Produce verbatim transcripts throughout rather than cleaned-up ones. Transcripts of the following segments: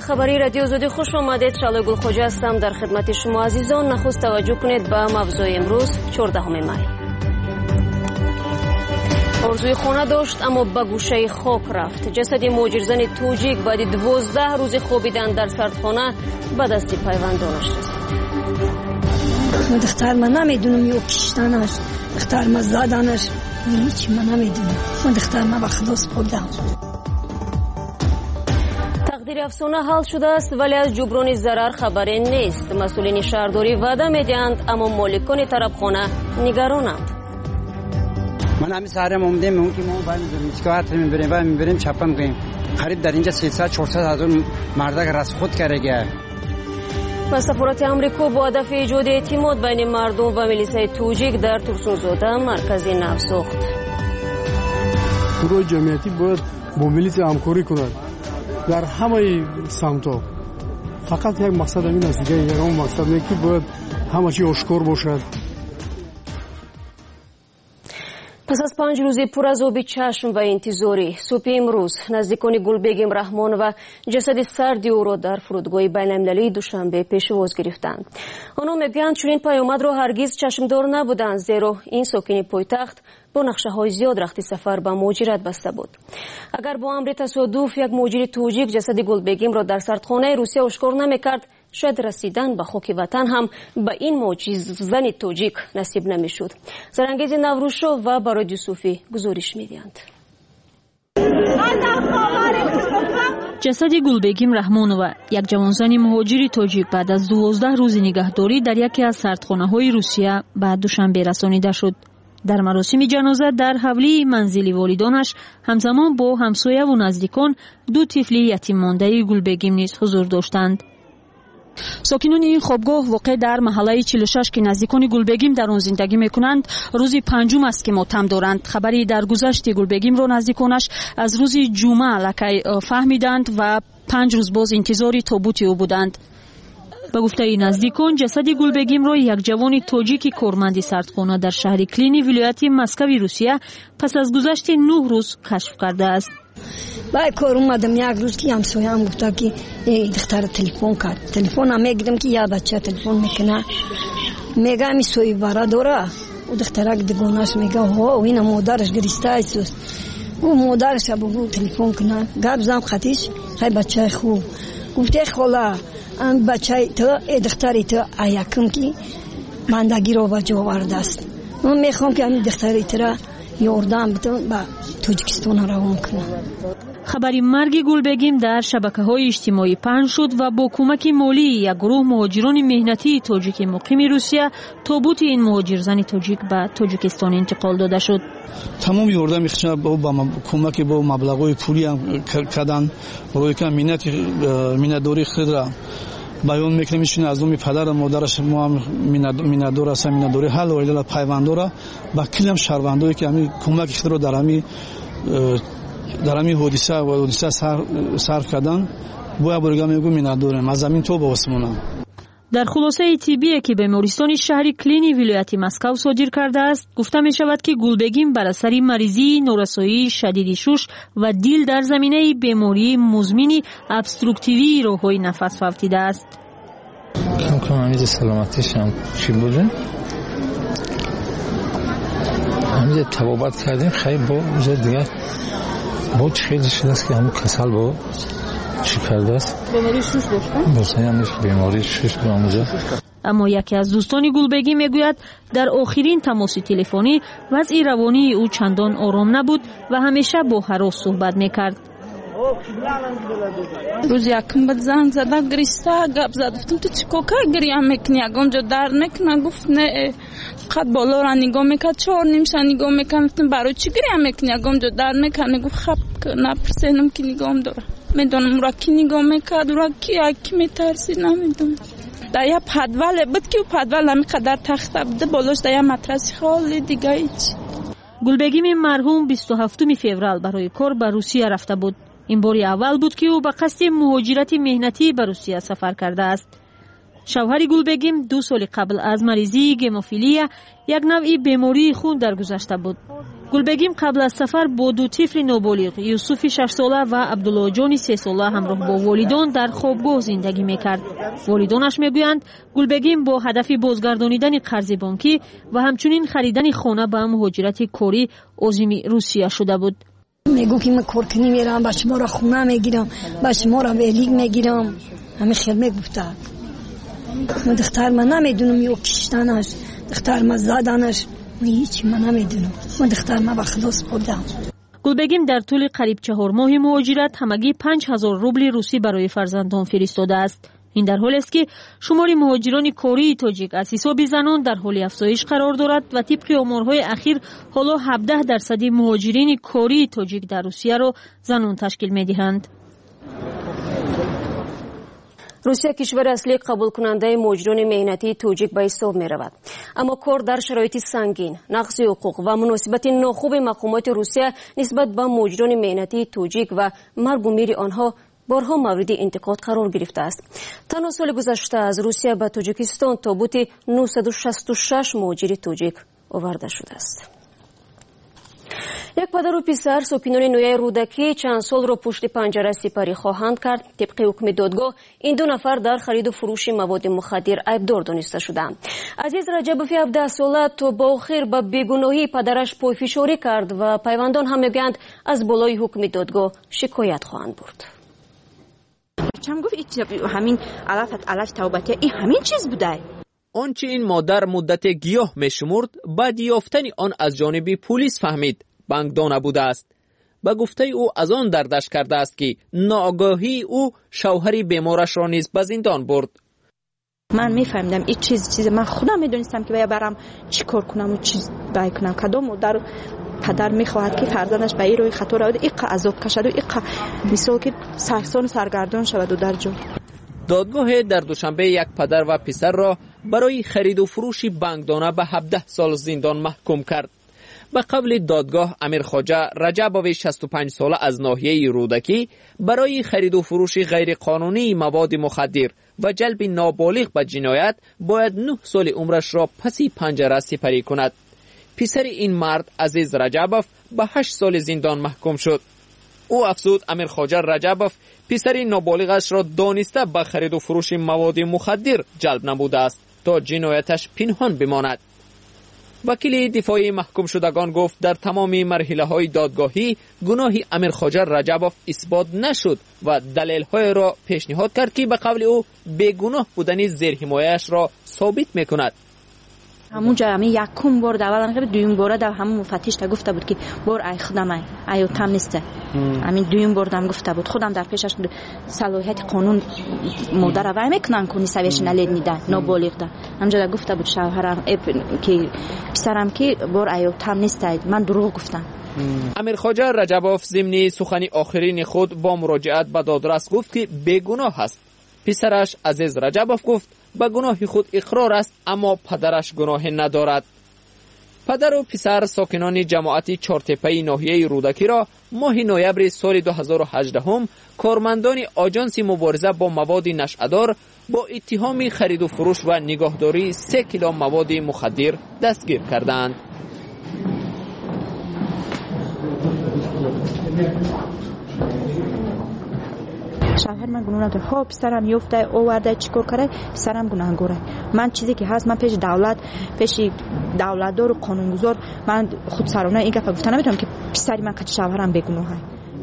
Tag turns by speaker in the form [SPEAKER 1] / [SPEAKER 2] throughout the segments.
[SPEAKER 1] خبری رادیو آزادی خوش آمدید. شالای گلخوجه هستم در خدمت شما عزیزان. نخست توجه کنید به موضوع امروز چهاردهم می. آرزوی خانه داشت اما به گوشه خاک رفت. جسد مهاجرزن توجیک بعد دوازده روز خوابیدن در سردخانه به دست پیوندانش رسید.
[SPEAKER 2] دختر من نمیدونم یا کشتنش، دختر من زدنش، هیچ من نمیدونم. من دختر من به خدا سپردم.
[SPEAKER 1] تقدیر افسانه حل شده است ولی از جبران ضرر خبری نیست. مسئولین شهرداری وعده میدهند اما مالکان طرفخانه نگرانند.
[SPEAKER 3] من همین سهرم اومدیم میگم که ما باید میسکوات میبریم و میبریم چپا میکنیم. خرید در اینجا سیصد چهارصد هزار مرده رس خود کرده.
[SPEAKER 1] و سفارت امریکا با هدف ایجاد اعتماد بین مردم و میلیسای توجیک در ترسونزاده مرکزی نو ساخت.
[SPEAKER 4] گروه جمعیتی باید با میلیس همکاری کند در همه سمت‌ها. فقط یک مقصد همین است دیگه، یک اون مقصد اینه که باید همه چی آشکار باشد.
[SPEAKER 1] پس از پنج روزی پر از آب چشم و انتظاری، صبح امروز نزدیکان گلبگم رحمان و جسد سردی او را در فرودگاه بین‌المللی دوشنبه پیشواز گرفتند. آنها میگویند چنین پیامد را هرگز چشمدار نبودند، زیرا این ساکن پایتخت با نقشه های زیاد رخت سفر به مهاجرت بسته بود. اگر با امر تصادف یک مهاجر توجیک جسد گلبگم را در سردخانه روسیه آشکار نمیکرد، شاید رسیدن به خاک وطن هم به این معجزه‌زن توجیک نصیب نمیشد. زرانگیز نوروزشو و برای یوسفی گزارش میدهند.
[SPEAKER 5] جسد گلبگم رحمانова یک جوانزن مهاجر توجیک بعد از دوازده روز نگهداری در یکی از سردخانه‌های روسیه به دوشنبه رسانیده شد. در مراسم جنازه در حولی منزل والدانش همزمان با همسایه و نزدیکان دو طفل یتیم مانده گلبگم نیز حضور داشتند. ساکنان این خوابگاه واقع در محله چهل و شش که نزدیکان گلبگم در آن زندگی میکنند روز پنجم است که ماتم دارند. خبری در گذشت گلبگم را نزدیکانش از روز جمعه لکی فهمیدند و پنج روز باز انتظار تابوت او بودند. به گفته نزدیکان جسد گلبگم را یک جوان توجیک کارمند سردخانه در شهر کلینی ولایت مسکو روسیه پس از گذشت نه روز کشف کرده است.
[SPEAKER 2] با کار اومدم یک روز که همسایه‌ام گفت که دختر تلفن کرد. تلفن هم میگیرم که یا بچه تلفن میکنه، میگه می سوی برا داره و دخترک دگوناش میگه ها و این مادرش گریسته است و مادرش بگو تلفن کنه. گپ زدم خطیش خیلی بچه خوب گفته خاله ام بچه تو دختری تو ایکم که بندگی رو وجه آورده است. من میخوام که این دختری تو را یاردم بتون با توجیکستان روان کنه.
[SPEAKER 5] خبری مرگ گلبگم در شبکه‌های اجتماعی پخش شد و با کمک مالی یک گروه مهاجران مهنتی توجیک مقیم روسیه تابوت این مهاجرزن توجیک به تاجیکستان انتقال داده شد.
[SPEAKER 6] تمام یاردم میخواد با کمک با مبلغ‌های پولی کردن روی که مینت مینادوری خود را بیان میکنیم. میشونه از اون پدر و مادرش ما مینادور است، مینادوری حل و ایدال پیوندورا با کلم شهروندایی که همین کمک خود رو در همین در همین حادثه و حادثه صرف کردن بویا برگا میگو مینادورم از زمین تو به آسمون.
[SPEAKER 5] در خلاصه طبی که بیمارستان شهر کلینی ولایت مسکو صادر کرده است گفته می شود که گلبگم بر اثر مریضی نورسایی شدید شش و دیل در زمینه بیماری مزمن ابستروکتیوی راههای نفس فوتیده است.
[SPEAKER 7] کم کم همیز سلامتیش هم چی بوده؟ همیز تبابت کردیم خیلی با وجه دیگر بود خیلی شده است که همون کسل با چی کرده است؟
[SPEAKER 5] بیماری شش داشته؟
[SPEAKER 7] بسیاری همیش بیماری شش براموزه.
[SPEAKER 5] اما یکی از دوستان گلبگم میگوید در آخرین تماس تلفنی وضع روانی او چندان آرام نبود و همیشه با هراس صحبت میکرد.
[SPEAKER 8] روز یکم بعد زنگ زده گریسته گپ زد. گفتم تو چیکار گریه میکنی؟ یگام جا در نکنه. گفت نه فقط بالا را نگاه میکرد. چهار نیمش نگاه میکنه. گفتم برای چی گریه میکنی؟ یگام جا در نکنه. گفت خب نپرسینم که نگام داره. میدونم را کی نگاه میکرد را کی یکی میترسی نمیدونم. در یه پدول بود که پدول نمیقدر تخته بوده بالاش در یه مترسی خالی دیگه هیچ.
[SPEAKER 5] گلبگم مرحوم بیست و هفتم فوریه برای کار به روسیه رفته بود. این بار اول بود که او به قصد مهاجرت مهنتی به روسیه سفر کرده است. شوهر گلبگم دو سال قبل از مریضی گموفیلیا یک نوع بیماری خون درگذشته بود. گلبگیم قبل از سفر با دو طفل نوبالغ یوسف شش ساله و عبدالله جان سه ساله همراه با والدان در خوابگاه زندگی میکرد. والدانش میگویند گلبگیم با هدف بازگردانیدن قرض بانکی و همچنین خریدن خانه به مهاجرت کاری عازم روسیه شده بود.
[SPEAKER 2] میگو که من کار کنی میرم، با شما را خونه میگیرم، با شما را ویلیگ میگیرم. همه خیلی میگفته. من دختر من نمیدونم یو کشتنش، دختر من زدنش، من هیچی من نمیدونم. من دختر من به خدا سپردم.
[SPEAKER 5] گلبگیم در طول قریب چهار ماه مهاجرت همگی پنج هزار روبل روسی برای فرزندان فرستاده است. این در حالی است که شمار مهاجران کاری تاجیک از حساب زنان در حال افزایش قرار دارد و طبق آمارهای اخیر حالا هفده درصد مهاجرین کاری تاجیک در روسیه را زنان تشکیل می‌دهند.
[SPEAKER 1] روسیه کشور اصلی قبول کننده مهاجران مهنتی تاجیک به حساب می رود. اما کار در شرایط سنگین، نقض حقوق و مناسبت ناخوب مقامات روسیه نسبت به مهاجران مهنتی تاجیک و مرگ و میر آنها بارها مورد انتقاد قرار گرفته است. تنها سال گذشته از روسیه به تاجیکستان تابوت نهصد و شصت و شش مهاجر تاجیک آورده شده است. یک پدر و پسر ساکنان نویه رودکی چند سال را پشت پنجره سپری خواهند کرد. طبق حکم دادگاه این دو نفر در خرید و فروش مواد مخدر عیبدار دانسته شدند. عزیز رجبوفی هفده ساله تا با آخر به بیگناهی پدرش پایفشاری کرد و پیوندان هم میگویند از بالای حکم دادگاه شکایت خواهند برد.
[SPEAKER 9] چم گفت همین علافت علف توبته این همین چیز بوده.
[SPEAKER 10] آنچه این مادر مدت گیاه میشمرد بعد یافتن آن از جانب پلیس فهمید بانکدان بوده است. به گفته او از آن دردش کرده است که ناآگاهی او شوهری بیمارش را نیز به زندان برد.
[SPEAKER 9] من میفهمیدم این چیز چیز من خودم میدونستم که باید برم چیکار کنم و چیز باید کنم. کدام مادر پدر میخواهد که فرزندش به این روی خطا رود ایقا عذاب کشد و ایقا مثال که سرسان سرگردان شود و در جا.
[SPEAKER 10] دادگاه در دوشنبه یک پدر و پسر را برای خرید و فروش بانکدانه به هفده سال زندان محکوم کرد. به قبل دادگاه امیر خواجه رجبوف شصت و پنج ساله از ناحیه رودکی برای خرید و فروش غیر قانونی مواد مخدر و جلب نابالغ به جنایت باید نه سال عمرش را پسی پنجره سپری کند. پسر این مرد عزیز رجبوف به هشت سال زندان محکوم شد. او افزود امیر خواجه رجبوف پسر نابالغش را دانسته به خرید و فروش مواد مخدر جلب نموده است تا جنایتش پنهان بماند. وکیل دفاعی محکوم شدگان گفت در تمام مرحله های دادگاهی گناهی امیر خواجه رجبوف اثبات نشد و دلیل های را پیشنهاد کرد که به قول او بیگناه بودن زیر حمایه‌اش را ثابت میکند.
[SPEAKER 9] همون جا همین یکم بار دولان که دویم بار در همون مفتش تا گفته بود که بار ای خودم ای ایو تام نیسته. همین دویم بار دم گفته بود خودم در پیشش صلاحیت قانون مادر وای میکنن کنی سویش نلید نیدن نابالغ ده. همونجا گفته بود شوهرم که پسرم که بار ایو تام نیسته من دروغ گفتم.
[SPEAKER 10] امیر خواجه رجبوف ضمن سخنی آخرین خود با مراجعت به دادرس گفت که بیگناه است. پسرش عزیز رجبوف گفت به گناه خود اقرار است اما پدرش گناه ندارد. پدر و پسر ساکنان جماعت چهارتپه ناحیه رودکی را ماه نوامبر سال دو هزار و هجده هم کارمندان آژانس مبارزه با مواد نشئه‌دار با اتهام خرید و فروش و نگهداری سه کیلو مواد مخدر دستگیر کردند.
[SPEAKER 9] شوهر من گناه نداره. ها پسرم یفته آورده چیکار کرده پسرم گناهگاره. من چیزی که هست من پیش دولت پیش دولتدار و قانونگذار من خود سرانه این گپ گفتن نمیتونم که پسری من که شوهرم بیگناهه.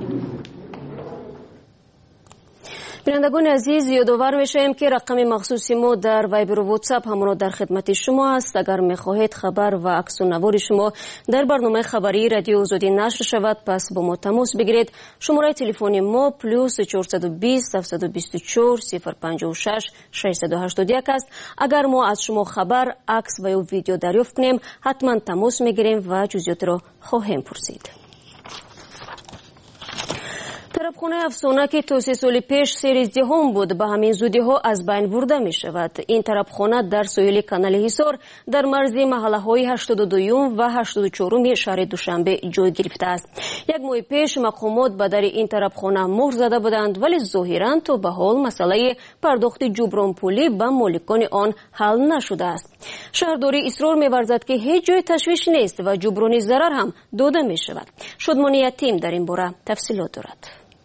[SPEAKER 1] بینندگان عزیز یادآور میشیم که رقم مخصوصی ما در وایبر و واتساپ همراه در خدمت شما است. اگر میخواهید خبر و عکس و نوار شما در برنامه خبری رادیو آزادی نشر شود پس با ما تماس بگیرید. شماره تلفن ما پلوس چهارصد و بیست هفتصد و بیست و چهار صفر پنجاه و شش ششصد و هشتاد و یک است. اگر ما از شما خبر، عکس و یا ویدیو دریافت کنیم حتما تماس میگیریم و جزئیات را خواهیم پرسید. тарабхонаи афсона ки то се соли пеш сериздиҳом буд ба ҳамин зудиҳо аз байн бурда мешавад. Ин тарабхона дар соҳили канали ҳисор дар марзи маҳаллаҳои ҳаштоду дуюм ва ҳаштоду чоруми шаҳри Душанбе ҷой гирифтааст. Як моҳи пеш мақомот ба дари ин тарабхона муҳр зада буданд, вале зоҳиран то ба ҳол масъалаи пардохти ҷубронпулӣ ба моликони он ҳал нашудааст. Шаҳрдорӣ исрор меварзад ки ҳеҷ ҷои ташвиш нест ва ҷуброни зарар ҳам дода мешавад. Шодмони Ятим дар ин бора тафсилот дорад.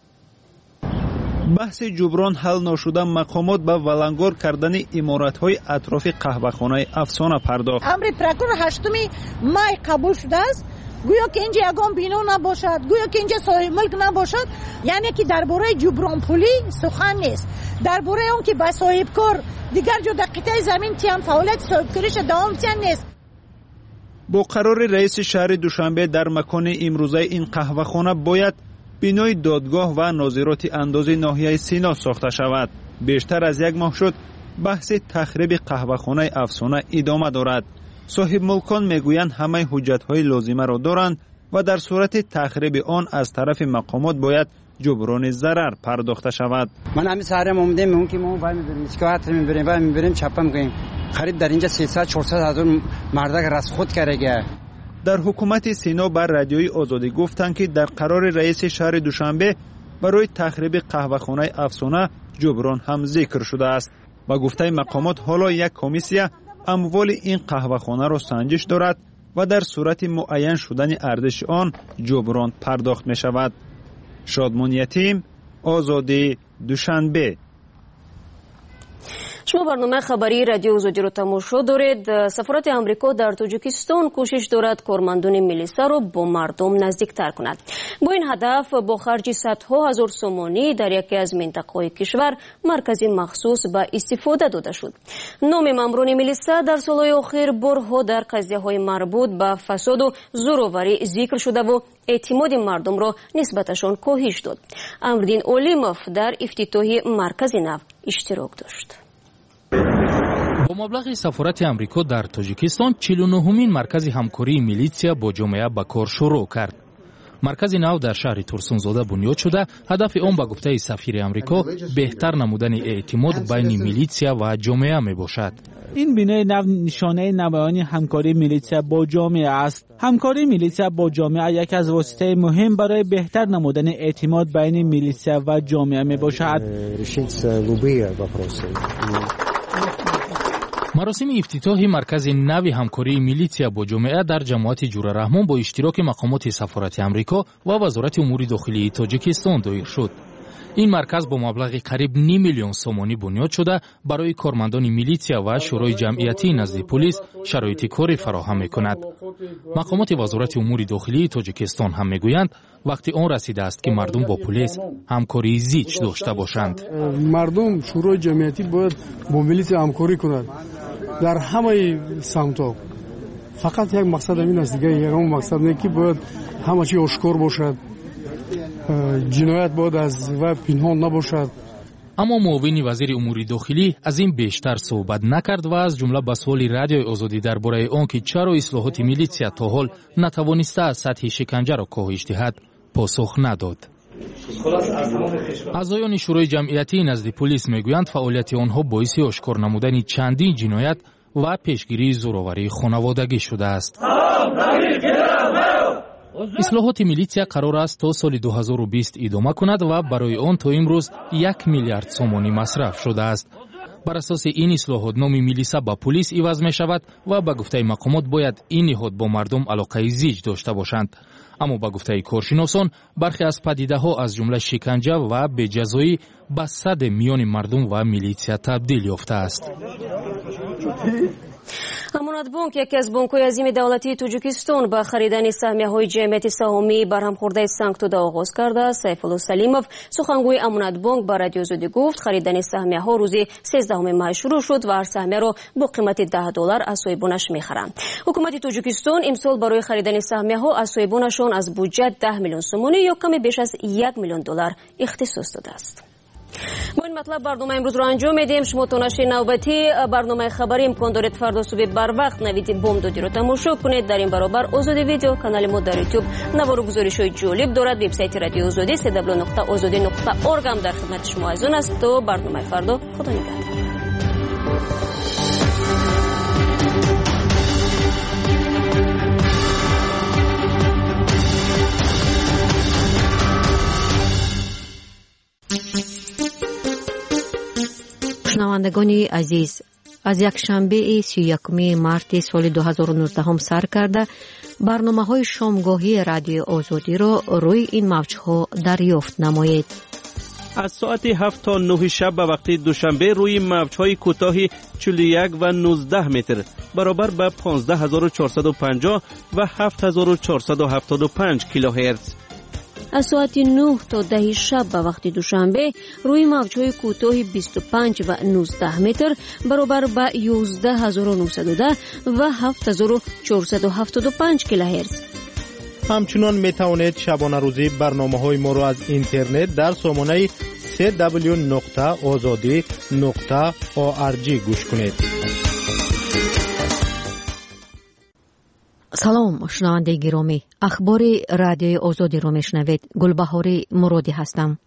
[SPEAKER 11] баҳси ҷуброн ҳал ношуда мақомот ба валангор кардани иморатҳои атрофи қаҳвахонаи афсона пардохт.
[SPEAKER 12] амри прокурор ҳаштуми май қабул шудааст. гӯё ки инҷа ягон бино набошад, гӯё ки инҷа соҳибмулк набошад, яъне ки дар бораи ҷубронпулӣ сухан нест. дар бораи он ки ба соҳибкор дигар ҷо дар қитъаи замин тиям фаъолияти соҳибкориша давом тиям нест.
[SPEAKER 11] бо қарори раиси шаҳри Душанбе дар макони имрӯзаи ин қаҳвахона бояд бинои додгоҳ ва нозироти андози ноҳияи Сино сохта шавад. бештар аз як моҳ шуд баҳси тахриби қаҳвахонаи афсона идома дорад. соҳибмулкон мегӯянд ҳамаи ҳуҷҷатҳои лозимаро доранд ва дар сурати тахриби он аз тарафи мақомот бояд ҷуброни зарар пардохта шавад.
[SPEAKER 3] ман ҳамин саҳарам омадем ки мо вай мебирем искоатр мебирем вай мебирем чапа мекунем. қариб дар инҷа сесад чорсад ҳазор мардак расход карега.
[SPEAKER 11] дар ҳукумати Сино бар радиои Озодӣ гуфтанд ки дар қарори раиси шаҳри Душанбе барои тахриби қаҳвахонаи афсона ҷуброн ҳам зикр шудааст. ба гуфтаи мақомот ҳоло як комиссия амволи ин қаҳвахонаро санҷиш дорад ва дар сурати муайян шудани арзиши он ҷуброн пардохт мешавад. Шодмон Ятим, Озодӣ, Душанбе.
[SPEAKER 1] шумо барномаи хабарии радиои Озодиро тамошо доред. сафорати Амрико дар Тоҷикистон кӯшиш дорад кормандони милисаро бо мардум наздиктар кунад. бо ин ҳадаф бо харҷи садҳо ҳазор сомонӣ дар яке аз минтақаҳои кишвар маркази махсус ба истифода дода шуд. номи маъмурони милиса дар солҳои охир борҳо дар қазияҳои марбут ба фасоду зӯроварӣ зикр шудаву эътимоди мардумро нисбаташон коҳиш дод. Амрдин Олимов дар ифтитоҳи маркази нав иштирок дошт.
[SPEAKER 13] бо маблағи сафорати Амрико дар Тоҷикистон чилу нӯҳумин маркази ҳамкории милитсия бо ҷомеа ба кор шурӯъ кард. маркази нав дар шаҳри Турсунзода бунёд шуда, ҳадафи он ба гуфтаи сафири Амрико беҳтар намудани эътимод байни милитсия ва ҷомеа мебошад.
[SPEAKER 14] این بینای نو نشانه نمایانی همکاری میلیسیا با جامعه است. همکاری میلیسیا با جامعه یک از واسطه مهم برای بهتر نمودن اعتماد بین میلیسیا و جامعه می باشد.
[SPEAKER 13] مراسم افتتاح مرکز نو همکاری میلیسیا با جامعه در جماعت جور رحمان با اشتراک مقامات سفارت آمریکا و وزارت امور داخلی تاجیکستان دایر شد. این مرکز با مبلغ قریب نیم میلیون سومانی بنیاد شده برای کارمندان میلیسیا و شورای جمعیتی نزد پلیس شرایط کاری فراهم میکند. مقامات وزارت امور داخلی تاجیکستان هم میگویند وقتی آن رسیده است که مردم با پلیس همکاری زیچ داشته باشند.
[SPEAKER 4] مردم شورای جمعیتی باید با میلیسیا همکاری کند در همه سمت‌ها. فقط یک مقصد این است دیگه، یگان مقصد نه که باید همه چی آشکار باشد. جنایت باید از و پنهان نباشد.
[SPEAKER 13] اما معاون وزیر امور داخلی از این بیشتر صحبت نکرد و از جمله به سوال رادیوی آزادی درباره آنکه چرا اصلاحات میلیسیا تا حال نتوانسته از سطح شکنجه را کاهش دهد پاسخ نداد. اعضایان شورای جمعیتی نزد پلیس میگویند فعالیت آنها باعث آشکار نمودن چندین جنایت و پیشگیری زورآوری خانوادگی شده است. اصلاحات میلیسیا قرار است تا سال دو هزار و بیست ادامه کند و برای آن تا امروز یک میلیارد سومانی مصرف شده است. بر اساس این اصلاحات نام میلیسا با پلیس عوض می شود و به گفته مقامات باید این نهاد با مردم علاقه زیج داشته باشند. اما به گفته کارشناسان برخی از پدیده ها از جمله شکنجه و بجزایی به صد میان مردم و میلیسیا تبدیل یافته است.
[SPEAKER 1] амонатбонк яке аз бонкҳои азими давлатии Тоҷикистон ба харидани саҳмияҳои ҷамъияти саҳомӣ барҳамхӯрдаи Сангтуда оғоз кардааст. Сайфулло Салимов, сухангӯи амонатбонк, ба радиои Озодӣ гуфт харидани саҳмияҳо рӯзи сезддаҳуми май шурӯъ шуд ва ҳар саҳмияро бо қимати даҳ доллар аз соҳибонаш мехаранд. ҳукумати Тоҷикистон имсол барои харидани саҳмияҳо аз соҳибонашон аз буҷа даҳ миллион сомонӣ ё каме беш аз як миллион доллар ихтисос додааст. با این مطلب برنامه امروز رو انجام میدیم. شما تا نشر نوبتی برنامه خبری امکان دارید فردا صبح بر وقت نوید بامدادی رو تماشا کنید. در این برابر آزادی ویدیو کانال ما در یوتیوب نوار و گزارش‌های جالب دارد. وبسایت رادیو آزادی سی دبلیو نقطه آزادی نقطه اورگ هم در خدمت شما از اون است. تا برنامه فردا خدا نگهدار. شنوندگان عزیز، از یک شنبه سی و یکم مارت سال دو هزار و نوزده هم سر کرده برنامه های شامگاهی رادیو آزادی را روی این موجها دریافت نمایید.
[SPEAKER 15] از ساعت هفت تا نه شب به وقت دوشنبه روی موجهای کوتاه چهل و یک و نوزده متر برابر به پانزده هزار و چهارصد و پنجاه و هفت هزار و چهارصد و هفتاد و پنج کیلوهرتز.
[SPEAKER 1] از ساعت نه تا ده شب به وقت دوشنبه روی موجهای کوتاه بیست و پنج و نوزده متر برابر به یازده هزار و نهصد و ده و هفت هزار و چهارصد و هفتاد و پنج کیلوهرتز.
[SPEAKER 16] همچنان می توانید شبانه روزی برنامه های ما را از اینترنت در سامانه سی دبلیو نقطه آزادی نقطه اورگ گوش کنید.
[SPEAKER 1] سلام شنونده گرامی، اخبار رادیو آزادی را میشنوید. گلبهار مرادی هستم.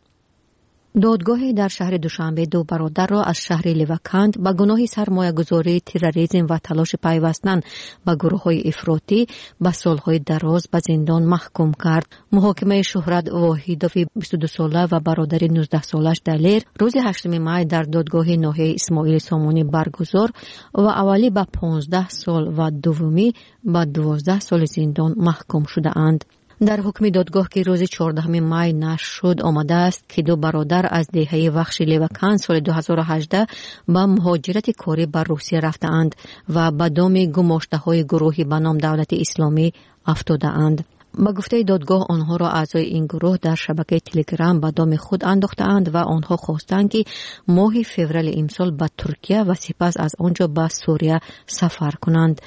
[SPEAKER 1] دادگاه در شهر دوشنبه دو برادر را از شهر لیوکند به گناه سرمایه‌گذاری، تروریسم و تلاش پیوستن به گروه‌های افراطی به سالهای دراز به زندان محکوم کرد. محاکمه شهرت واحدوی بیست و دو ساله و برادر نوزده سالش دلیر روز هشتم می در دادگاه ناحیه اسماعیل سامانی برگزار و اولی به پانزده سال و دومی به دوازده سال زندان محکوم شده اند. در حکم دادگاه که روز چهاردهم می نشر شد آمده است که دو برادر از دهه وخش لیوکند سال دو هزار و هجده به مهاجرت کاری بر روسیه رفته‌اند و به دام گماشته‌های گروهی به نام دولت اسلامی افتاده‌اند. با گفته دادگاه آنها را اعضای این گروه در شبکه تلگرام به دام خود انداخته‌اند و آنها خواستند که ماه فوریه امسال به ترکیه و سپس از آنجا به سوریه سفر کنند.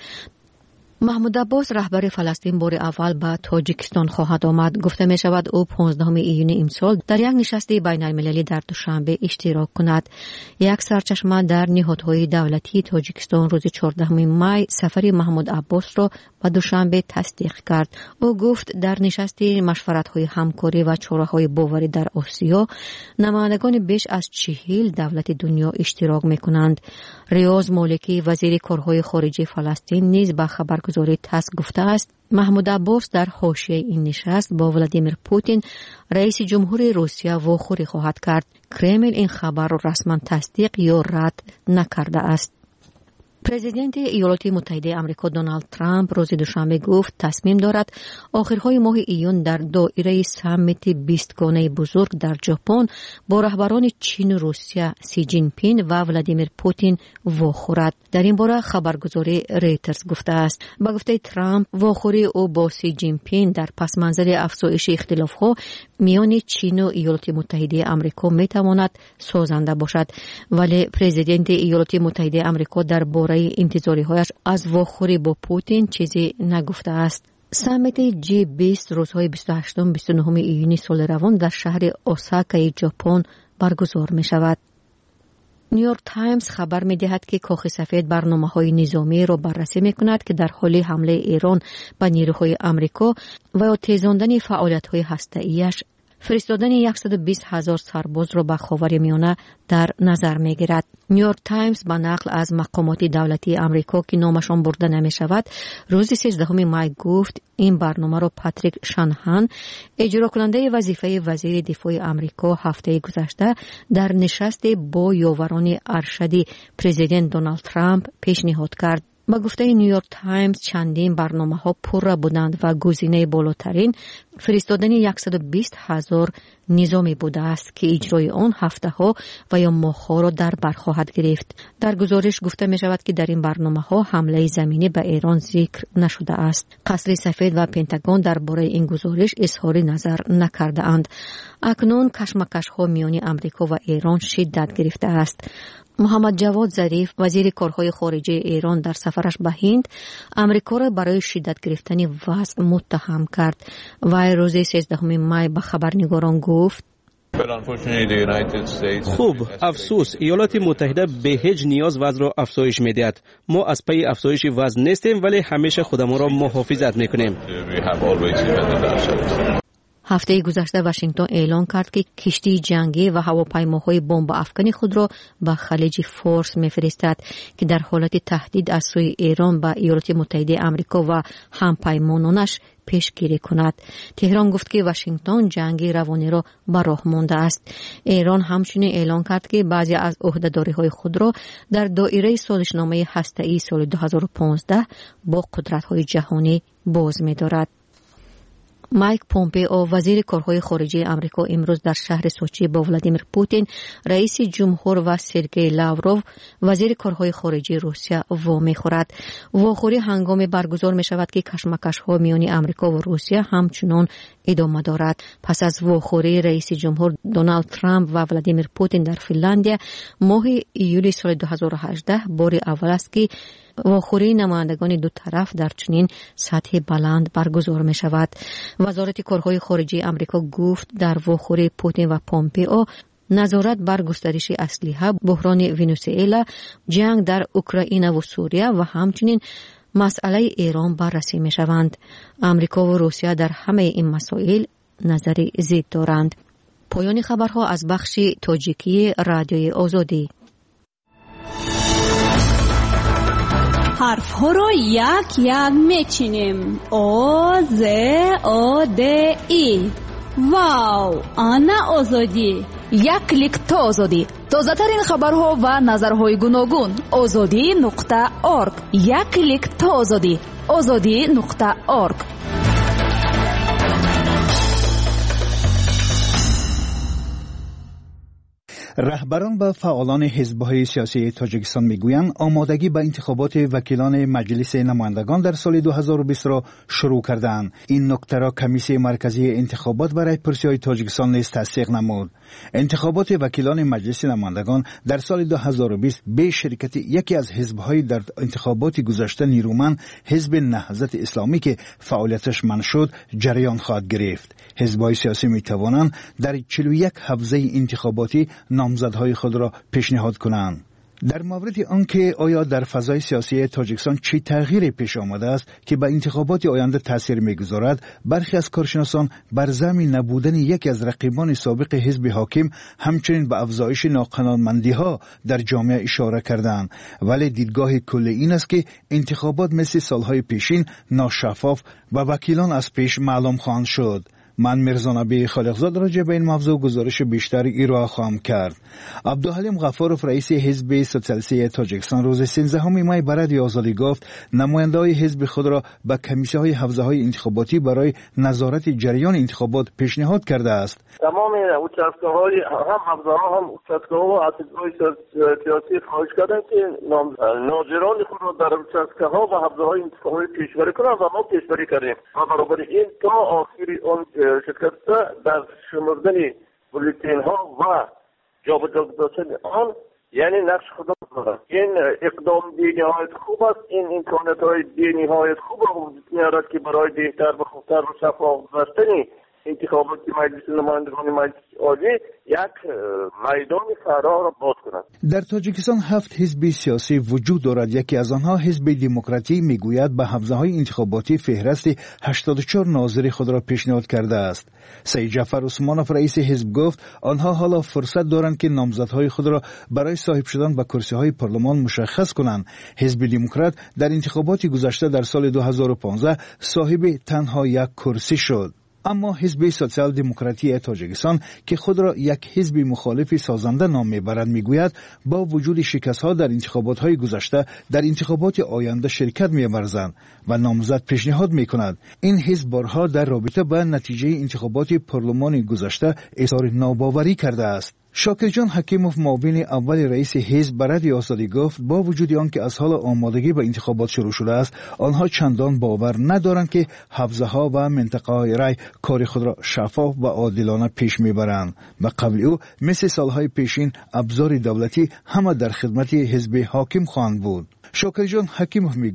[SPEAKER 1] محمود عباس رهبر فلسطین بار اول به تاجیکستان خواهد آمد. گفته می شود او پانزدهم ایون امسال در یک نشست بین المللی در دوشنبه اشتراک کند. یک سرچشمه در نهادهای دولتی تاجیکستان روز چهاردهم می سفر محمود عباس را به دوشنبه تصدیق کرد. او گفت در نشست مشورت‌های همکاری و چاره‌های باوری در آسیا نمایندگان بیش از چهل دولت دنیا اشتراک می‌کنند. ریاض مالکی وزیر کارهای خارجه فلسطین نیز به خبرگزاری تاس گفته است محمود عباس در حاشیه این نشست با ولادیمیر پوتین رئیس جمهور روسیه واخوری خواهد کرد. کرمل این خبر را رسما تصدیق یا رد نکرده است. پرزیدنت ایالات متحده آمریکا دونالد ترامپ روز دوشنبه گفت تصمیم دارد آخرهای ماه ایون در دایره سامیت بیست گانه بزرگ در ژاپن با رهبران چین و روسیه سی جین پینگ و ولادیمیر پوتین واخورد. در این باره خبرگزاری ریترز گفته است. با گفته ترامپ واخوری او با سی جین پینگ در پس منظر افزایش اختلاف‌ها میان چین و ایالات متحده آمریکا میتواند سازنده باشد، ولی پرزیدنت ایالات متحده آمریکا در باره انتظاری‌هایش از واخوری با پوتین چیزی نگفته است. سامیت جی بیست روزهای بیست و هشت و بیست و نه ایونی سال روان در شهر اوساکا ژاپن برگزار می شود. نیویورک تایمز خبر می دهد که کاخ سفید برنامه‌های نظامی را بررسی می کند که در حال حمله ایران به نیروهای آمریکا و تیزاندن فعالیت‌های هسته‌ایش فرستادن صد و بیست هزار سرباز را به خاورمیانه در نظر می گیرد. نیویورک تایمز به نقل از مقامات دولتی آمریکا که نامشان برده نمی شود روز سیزدهم می گفت این برنامه را پاتریک شانهان اجرا کننده وظیفه وزیر دفاع آمریکا هفته گذشته در نشست با یاوران ارشد پرزیدنت دونالد ترامپ پیشنهاد کرد. با گفته نیویورک تایمز چندین برنامه ها پر بودند و گزینه بالاترین فرستادن صد و بیست هزار نظامی بوده است که اجرای آن هفته ها و یا ماه ها را در بر خواهد گرفت. در گزارش گفته می شود که در این برنامه ها حمله زمینی به ایران ذکر نشده است. قصر سفید و پنتاگون درباره این گزارش اظهار نظر نکرده اند. اکنون کشمکش ها میان آمریکا و ایران شدت گرفته است. محمد جواد ظریف وزیر کارهای خارجه ایران در سفرش به هند آمریکا را برای شدت گرفتن وضع متهم کرد و روز سیزدهم می به خبرنگاران گفت
[SPEAKER 15] خوب، افسوس ایالات متحده به هیچ نیاز وضع را افزایش میدهد. ما از پی افزایش وضع نیستیم ولی همیشه خودمان را محافظت میکنیم.
[SPEAKER 17] هفته گذشته واشنگتن اعلان کرد که کشتی جنگی و هواپیماهای بمب افکنی خود را به خلیج فارس میفرستد که در حالت تهدید از سوی ایران به ایالات متحده آمریکا و همپیمانانش پیشگیری کند. تهران گفت که واشنگتن جنگ روانی را به راه مانده است. ایران همچنین اعلان کرد که بعضی از عهده‌داری‌های خود را در دایره سازشنامه هسته‌ای سال دو هزار و پانزده با قدرت‌های جهانی باز می‌دارد. مایک پومپئو وزیر کارهای خارجه آمریکا امروز در شهر سوچی با ولادیمیر پوتین رئیس جمهور و سرگئی لاوروف وزیر کارهای خارجه روسیه وا می‌خورد. واخوری هنگام برگزار می‌شود که کشمکش‌ها میان آمریکا و روسیه همچنان ادامه دارد. پس از واخوری رئیس جمهور دونالد ترامپ و ولادیمیر پوتین در فنلاندی ماه ایول سال دو هزار و هجده بار اول است که واخوری نمایندگان دو طرف در چنین سطح بلند برگزار می شود. وزارت کارهای خارجه آمریکا گفت در واخوری پوتین و پومپئو نظارت بر گسترش اسلحه، بحران ونزوئلا، جنگ در اوکراین و سوریه و همچنین مسئله ایران بررسی می شوند. آمریکا و روسیه در همه این مسائل نظر ضد دارند. پایان خبرها از بخش تاجیکی رادیوی آزادی.
[SPEAKER 18] حرف ها رو یک یک میچینیم. او ز او د ای. واو، آنا آزادی. یک کلیک تا آزادی. تازه ترین خبرها و نظرهای گوناگون. آزادی نقطه اورگ. یک کلیک تا آزادی. آزادی نقطه اورگ.
[SPEAKER 19] رهبران و فعالان حزب‌های سیاسی تاجیکستان میگویند آمادگی به انتخابات وکیلان مجلس نمایندگان در سال دو هزار و بیست را شروع کردند. این نکته را کمیسیون مرکزی انتخابات برای پرسی‌های تاجیکستان نیز تصدیق نمود. انتخابات وکیلان مجلس نمایندگان در سال دو هزار و بیست به شرکت یکی از حزب‌های در انتخابات گذشته نیرومند حزب نهضت اسلامی که فعالیتش منع شد جریان خواهد گرفت. حزب‌های سیاسی می‌توانند در چهل و یک حوزه انتخاباتی نامزدهای خود را پیشنهاد کنند. در مورد آنکه آیا در فضای سیاسی تاجیکستان چه تغییری پیش آمده است که به انتخابات آینده تاثیر می‌گذارد، برخی از کارشناسان بر ضمن نبودن یکی از رقیبان سابق حزب حاکم همچنین به افزایش ناقانونمندی‌ها در جامعه اشاره کردند، ولی دیدگاه کلی این است که انتخابات مثل سالهای پیشین ناشفاف و وکیلان از پیش معلوم خواهند شد. من میرزا نبی خالقزاد راجع به این موضوع گزارش بیشتر ارائه خواهم کرد. عبدالحلیم غفارов رئیس حزب سوسیالیستی تاجیکستان روز سیزدهم ماه به رادیو آزادی گفت نماینده‌های حزب خود را به کمیسی‌های حوزه‌های انتخاباتی برای نظارت جریان انتخابات پیشنهاد کرده است.
[SPEAKER 20] تمام участкаҳои هم حوزه‌ها هم участкаҳо و حزب‌های سیاسی خواهش کردند که ناظران خود را در участкаҳо و حوزه‌های انتخاباتی پیشبری کنند و ما پیشبری کردیم و برابر این تا آخر آن شرکت در شمردن بولتین ها و جابجا گذاشتن آن یعنی نقش خدا دارد. این اقدام نهایت خوب است. این امکانات های نهایت خوب را وجود می‌آورد که برای بهتر و خوبتر و شفاف گذاشتن انتخابات مجلس نمایندگان مجلس عالی یک میدان فرار را باز کند.
[SPEAKER 19] در تاجیکستان هفت حزب سیاسی وجود دارد. یکی از آنها حزب دموکراتی میگوید به حوزه‌های انتخاباتی فهرست هشتاد و چهار ناظر خود را پیشنهاد کرده است. سید جعفر عثمانوف رئیس حزب گفت آنها حالا فرصت دارند که نامزدهای خود را برای صاحب شدن به کرسی‌های پارلمان مشخص کنند. حزب دموکرات در انتخابات گذشته در سال دو هزار و پانزده صاحب تنها یک کرسی شد. اما حزب سوسیال دموکراتی تاجیکستان که خود را یک حزب مخالف سازنده نام میبرد میگوید با وجود شکست‌ها در انتخابات‌های گذشته در انتخابات آینده شرکت می‌ورزند و نامزد پیشنهاد می‌کند. این حزب بارها در رابطه با نتیجه انتخابات پارلمان گذشته اظهار ناباوری کرده است. شاکر جان حکیموف معاون اول رئیس حزب به رادیو آزادی گفت با وجود آنکه از حال آمادگی به انتخابات شروع شده است آنها چندان باور ندارند که حوزه‌ها و منطقه‌های رای کار خود را شفاف و عادلانه پیش میبرند. به قبل او مثل سالهای پیشین ابزار دولتی همه در خدمت حزب حاکم خواهند بود. شاکر جان حکیموف میگوید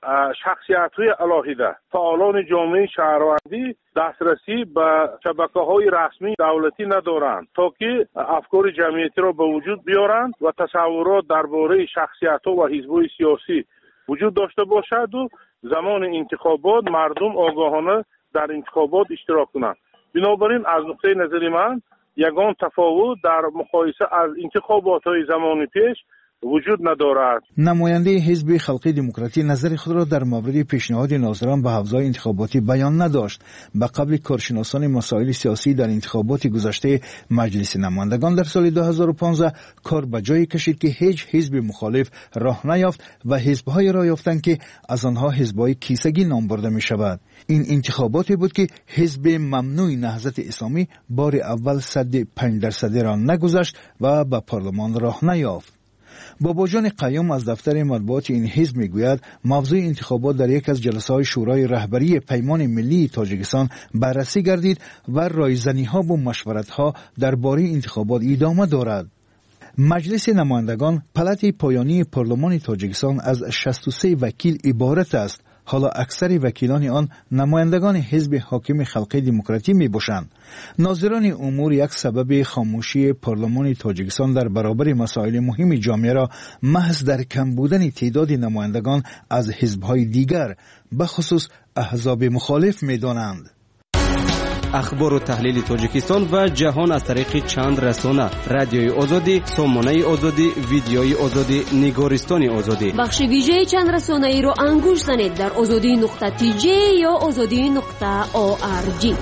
[SPEAKER 21] شخصیت‌های علاهیده، فعالان جامعه شهروندی دسترسی به شبکه‌های رسمی دولتی ندارند تا که افکار جمعیتی را به وجود بیارند و تصورات درباره شخصیت‌ها و حزب‌های سیاسی وجود داشته باشد و زمان انتخابات مردم آگاهانه در انتخابات اشتراک کنند. بنابراین از نقطه نظر من یگان تفاوت در مقایسه از انتخابات‌های زمان پیش وجود ندارد.
[SPEAKER 19] نماینده حزب خلقی دموکراتی نظر خود را در مورد پیشنهاد ناظران به حوزه‌های انتخاباتی بیان نداشت. به قبل کارشناسان مسائل سیاسی در انتخابات گذشته مجلس نمایندگان در سال دو هزار و پانزده کار به جایی کشید که هیچ حزب مخالف راه نیافت و حزب‌های راه یافتند که از آنها حزب‌های کیسگی نام برده می شود. این انتخاباتی بود که حزب ممنوع نهضت اسلامی بار اول صد پنج درصدی را نگذشت و به پارلمان راه نیافت. بابا جان قیوم از دفتر مطبوعات این حزب میگوید موضوع انتخابات در یک از جلسه‌های شورای رهبری پیمان ملی تاجیکستان بررسی گردید و رایزنی‌ها و مشورت‌ها درباره انتخابات ادامه دارد. مجلس نمایندگان پلات پایانی پارلمان تاجیکستان از شصت و سه وکیل عبارت است. حالا اکثر وکیلان آن نمایندگان حزب حاکم خلقی دموکراتی می باشند. ناظران امور یک سبب خاموشی پارلمان تاجیکستان در برابر مسائل مهم جامعه را محض در کم بودن تعداد نمایندگان از حزب‌های دیگر به خصوص احزاب مخالف می دانند.
[SPEAKER 22] اخبار و تحلیل تاجیکستان و جهان از طریق چند رسانه: رادیوی آزادی، سامانه آزادی، ویدیوی آزادی، نگارستان آزادی.
[SPEAKER 1] بخش ویژه چند رسانه ای را انگوش زنید در آزادی نقطه تی جی یا آزادی نقطه او آر جی.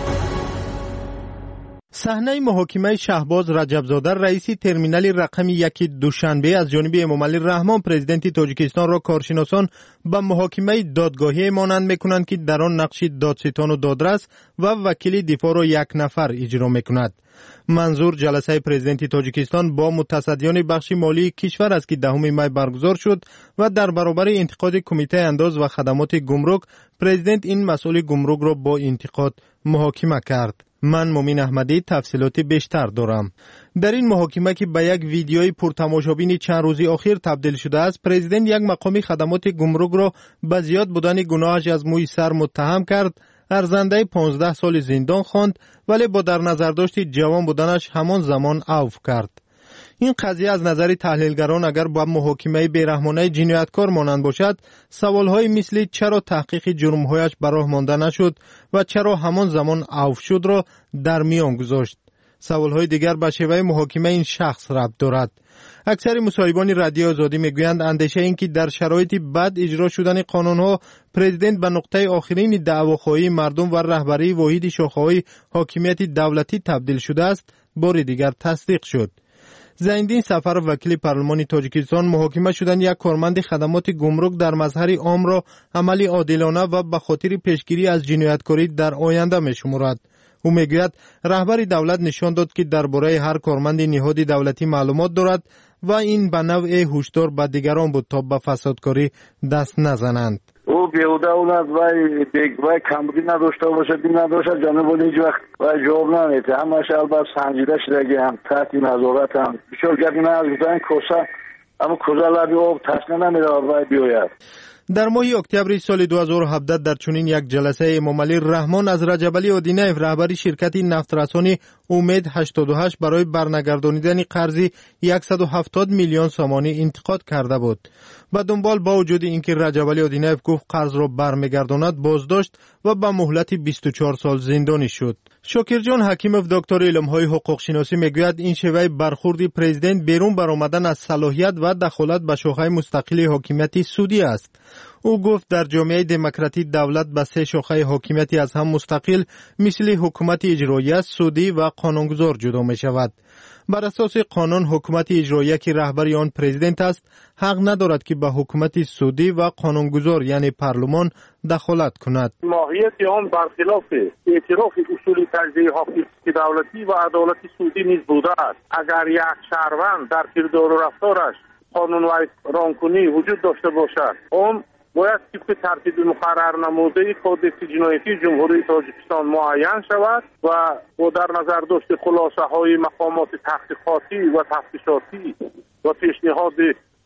[SPEAKER 16] صحنه محاکمه شهباز رجبزاده رئیس ترمینال رقم یک دوشنبه از جانب امامعلی رحمان پرزیدنت تاجیکستان را کارشناسان به محاکمه دادگاهی مانند میکنند که در آن نقش دادستان و دادرس و وکیل دفاع را یک نفر اجرا میکند. منظور جلسه پرزیدنت تاجیکستان با متصدیان بخش مالی کشور است که دهم می برگزار شد و در برابر انتقاد کمیته انداز و خدمات گمرک پرزیدنت این مسئول گمرک را با انتقاد محاکمه کرد. من مومین احمدی تفصیلات بیشتر دارم. در این محاکمه که به یک ویدیوی پرتماشابین چند روزی اخیر تبدیل شده است، پرزیدنت یک مقامی خدمات گمرک را به زیاد بودن گناهش از موی سر متهم کرد، ارزنده پانزده سال زندان خواند، ولی با در نظر داشت جوان بودنش همان زمان عفو کرد. این قضیه از نظر تحلیلگران اگر با محاکمه بیرحمانه جنایتکار مانند باشد، سوالهای مثل چرا تحقیق جرمهایش به راه مانده نشد و چرا همان زمان عفو شد را در میان گذاشت. سوالهای دیگر به شیوه محاکمه این شخص ربط دارد. اکثر مصاحبان رادیو آزادی میگویند اندیشه این که در شرایط بد اجرا شدن قانونها پرزیدنت به نقطه آخرین دعواخواهی مردم و رهبری واحد شاخه‌های حاکمیت دولتی تبدیل شده است، بار دیگر تصدیق شد. زیندین سفر وکیل پارلمان تاجیکستان محاکمه شدن یک کارمند خدمات گمرک در مظهر عام را عملی عادلانه و به خاطر پیشگیری از جنایتکاری در آینده می‌شمارد. او میگوید رهبر دولت نشان داد که درباره هر کارمند نهاد دولتی معلومات دارد و این به نوع هشدار به دیگران بود تا به فسادکاری دست نزنند.
[SPEAKER 23] او بیهوده اون از وای دیگوای کمبودی نداشته باشه دین نداشته جانب ولی هیچ وقت وای جواب نمیده. همش البته سنجیده شده هم تحت نظارت هم بسیار گردی نه از بودن کوسه اما کوزه لبی آب تشنه نمیده وای بیاید.
[SPEAKER 16] در ماه اکتبر سال دو هزار و هفده در چنین یک جلسه امامعلی رحمان از رجبعلی آدینیف رهبر شرکت نفترسانی امید هشتاد و هشت برای برنگردانیدن قرضی صد و هفتاد میلیون سامانی انتقاد کرده بود. به دنبال با وجود اینکه رجبعلی آدینیف گفت قرض را برمیگرداند بازداشت و به مهلت بیست و چهار سال زندانی شد. شاکرجان حکیموف دکتر علم‌های حقوق شناسی میگوید این شیوه برخورد پرزیدنت بیرون برآمدن از صلاحیت و دخالت به شاخه مستقل حاکمیت سودی است. او گفت در جامعه دموکراتیک دولت به سه شاخه حاکمیتی از هم مستقل مثل حکومت اجرایی، سودی و قانونگذار جدا می شود. بر اساس قانون حکومت اجرایی که رهبر آن پرزیدنت است حق ندارد که به حکومت سودی و قانونگذار یعنی پارلمان دخالت کند.
[SPEAKER 21] ماهیت آن برخلاف اعتراف اصول تجزیه حقوق دولتی و عدالت سودی نیز بوده است. اگر یک شهروند در کردار و رفتارش قانون و رانکنی وجود داشته باشد، آن باید طبق ترتیب مقرر نموده کودکس جنایتی جمهوری تاجیکستان معین شود و با در نظر داشت خلاصه های مقامات تحقیقاتی و تفتیشاتی و پیشنهاد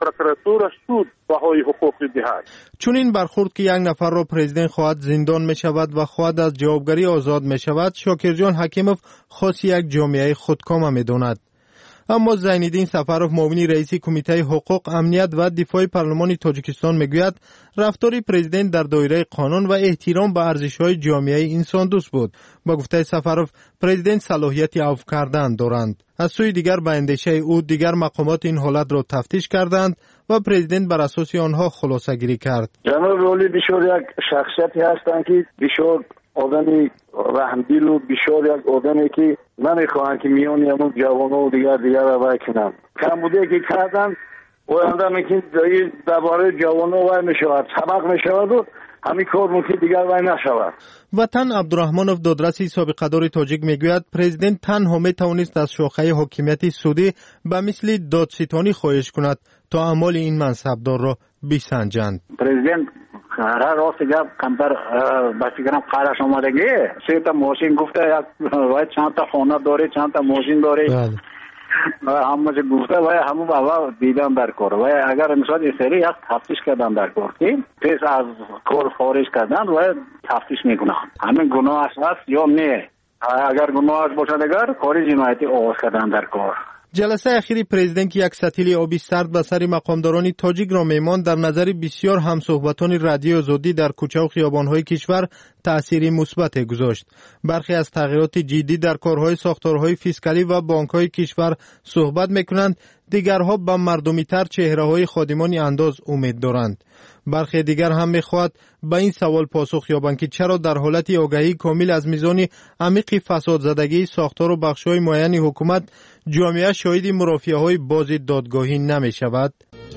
[SPEAKER 21] پروکراتور سود بهای حقوق دهد.
[SPEAKER 16] چون این برخورد که یک نفر را پرزیدنت خواهد زندان می شود و خواهد از جوابگری آزاد می شود، شاکرجان حکیموف خاص یک جامعه خودکام می داند. اما زینالدین سفرов معاون رئیس کمیته حقوق، امنیت و دفاع پارلمان تاجیکستان میگوید رفتار پرزیدنت در دایره قانون و احترام به ارزش‌های جامعه انسان دوست بود. با گفته سفرов پرزیدنت صلاحیت عفو کردن دارند. از سوی دیگر به اندیشه او دیگر مقامات این حالت را تفتیش کردند و پرزیدنت بر اساس آنها خلاصه گیری کرد.
[SPEAKER 23] جناب ولی بسیار یک شخصیتی هستند که بسیار آدمی رحمدل و بسیار یک آدمی که نمیخواهند که میان همون جوانان و دیگر دیگر را وای کنند. کمبودی که کردن آینده میکنید درباره جوانان وای میشود، سبق میشود و همین کار ممکن دیگر وای نشود.
[SPEAKER 16] وطن عبدالرحمانوف دادرسی سابقه‌دار تاجیک میگوید پرزیدنت تنها میتوانست از شاخه حاکمیت سعودی به مثل دادستانی خواهش کند تا اعمال این منصبدار را بسنجند.
[SPEAKER 6] پرزیدنت را راست گپ کمتر بچگرم قرارش آمدگی سه تا ماشین گفته یک وای چند تا خانه داره چند تا ماشین داره و همه چه گفته وای همه بابا دیدم در کار وای اگر مثلا این سری یک تفتیش کردن در کار که پیش از کار خارج کردن وای تفتیش میکنن همین گناهش هست یا نه اگر گناهش باشد اگر کاری جنایتی آغاز کردن در کار.
[SPEAKER 16] جلسه اخیری پرزیدنت یک ستیل آبی سرد به سر مقامداران تاجیک را میمان در نظر بسیار همصحبتان رادیو آزادی در کوچه و خیابان‌های کشور تأثیری مثبت گذاشت. برخی از تغییرات جدی در کارهای ساختارهای فیسکالی و بانک‌های کشور صحبت می‌کنند، دیگرها به مردمی‌تر چهره‌های خادمان انداز امید دارند. برخی دیگر هم می‌خواهد به این سوال پاسخ یابند که چرا در حالت آگاهی کامل از میزان عمیق فساد زدگی ساختار و بخش‌های معین حکومت جامعه شاهد مرافعه‌های باز دادگاهی نمی‌شود.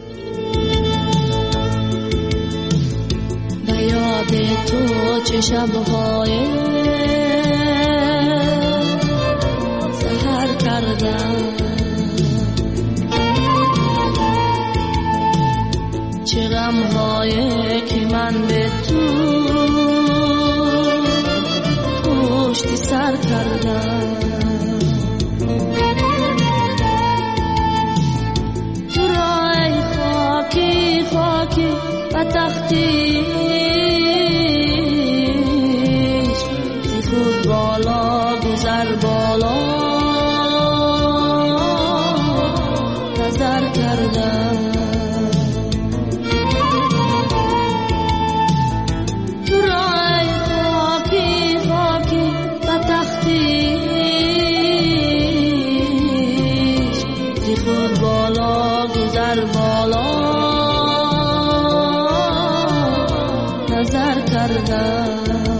[SPEAKER 7] به یاد تو چه شب‌های سحر کردم چه غم‌هایی که من به تو پشت سر کردم تو رای خاکی خاکی و تختی زی خود بالا گذر بالا نظر کردم بالا گذر بالا نظر کردم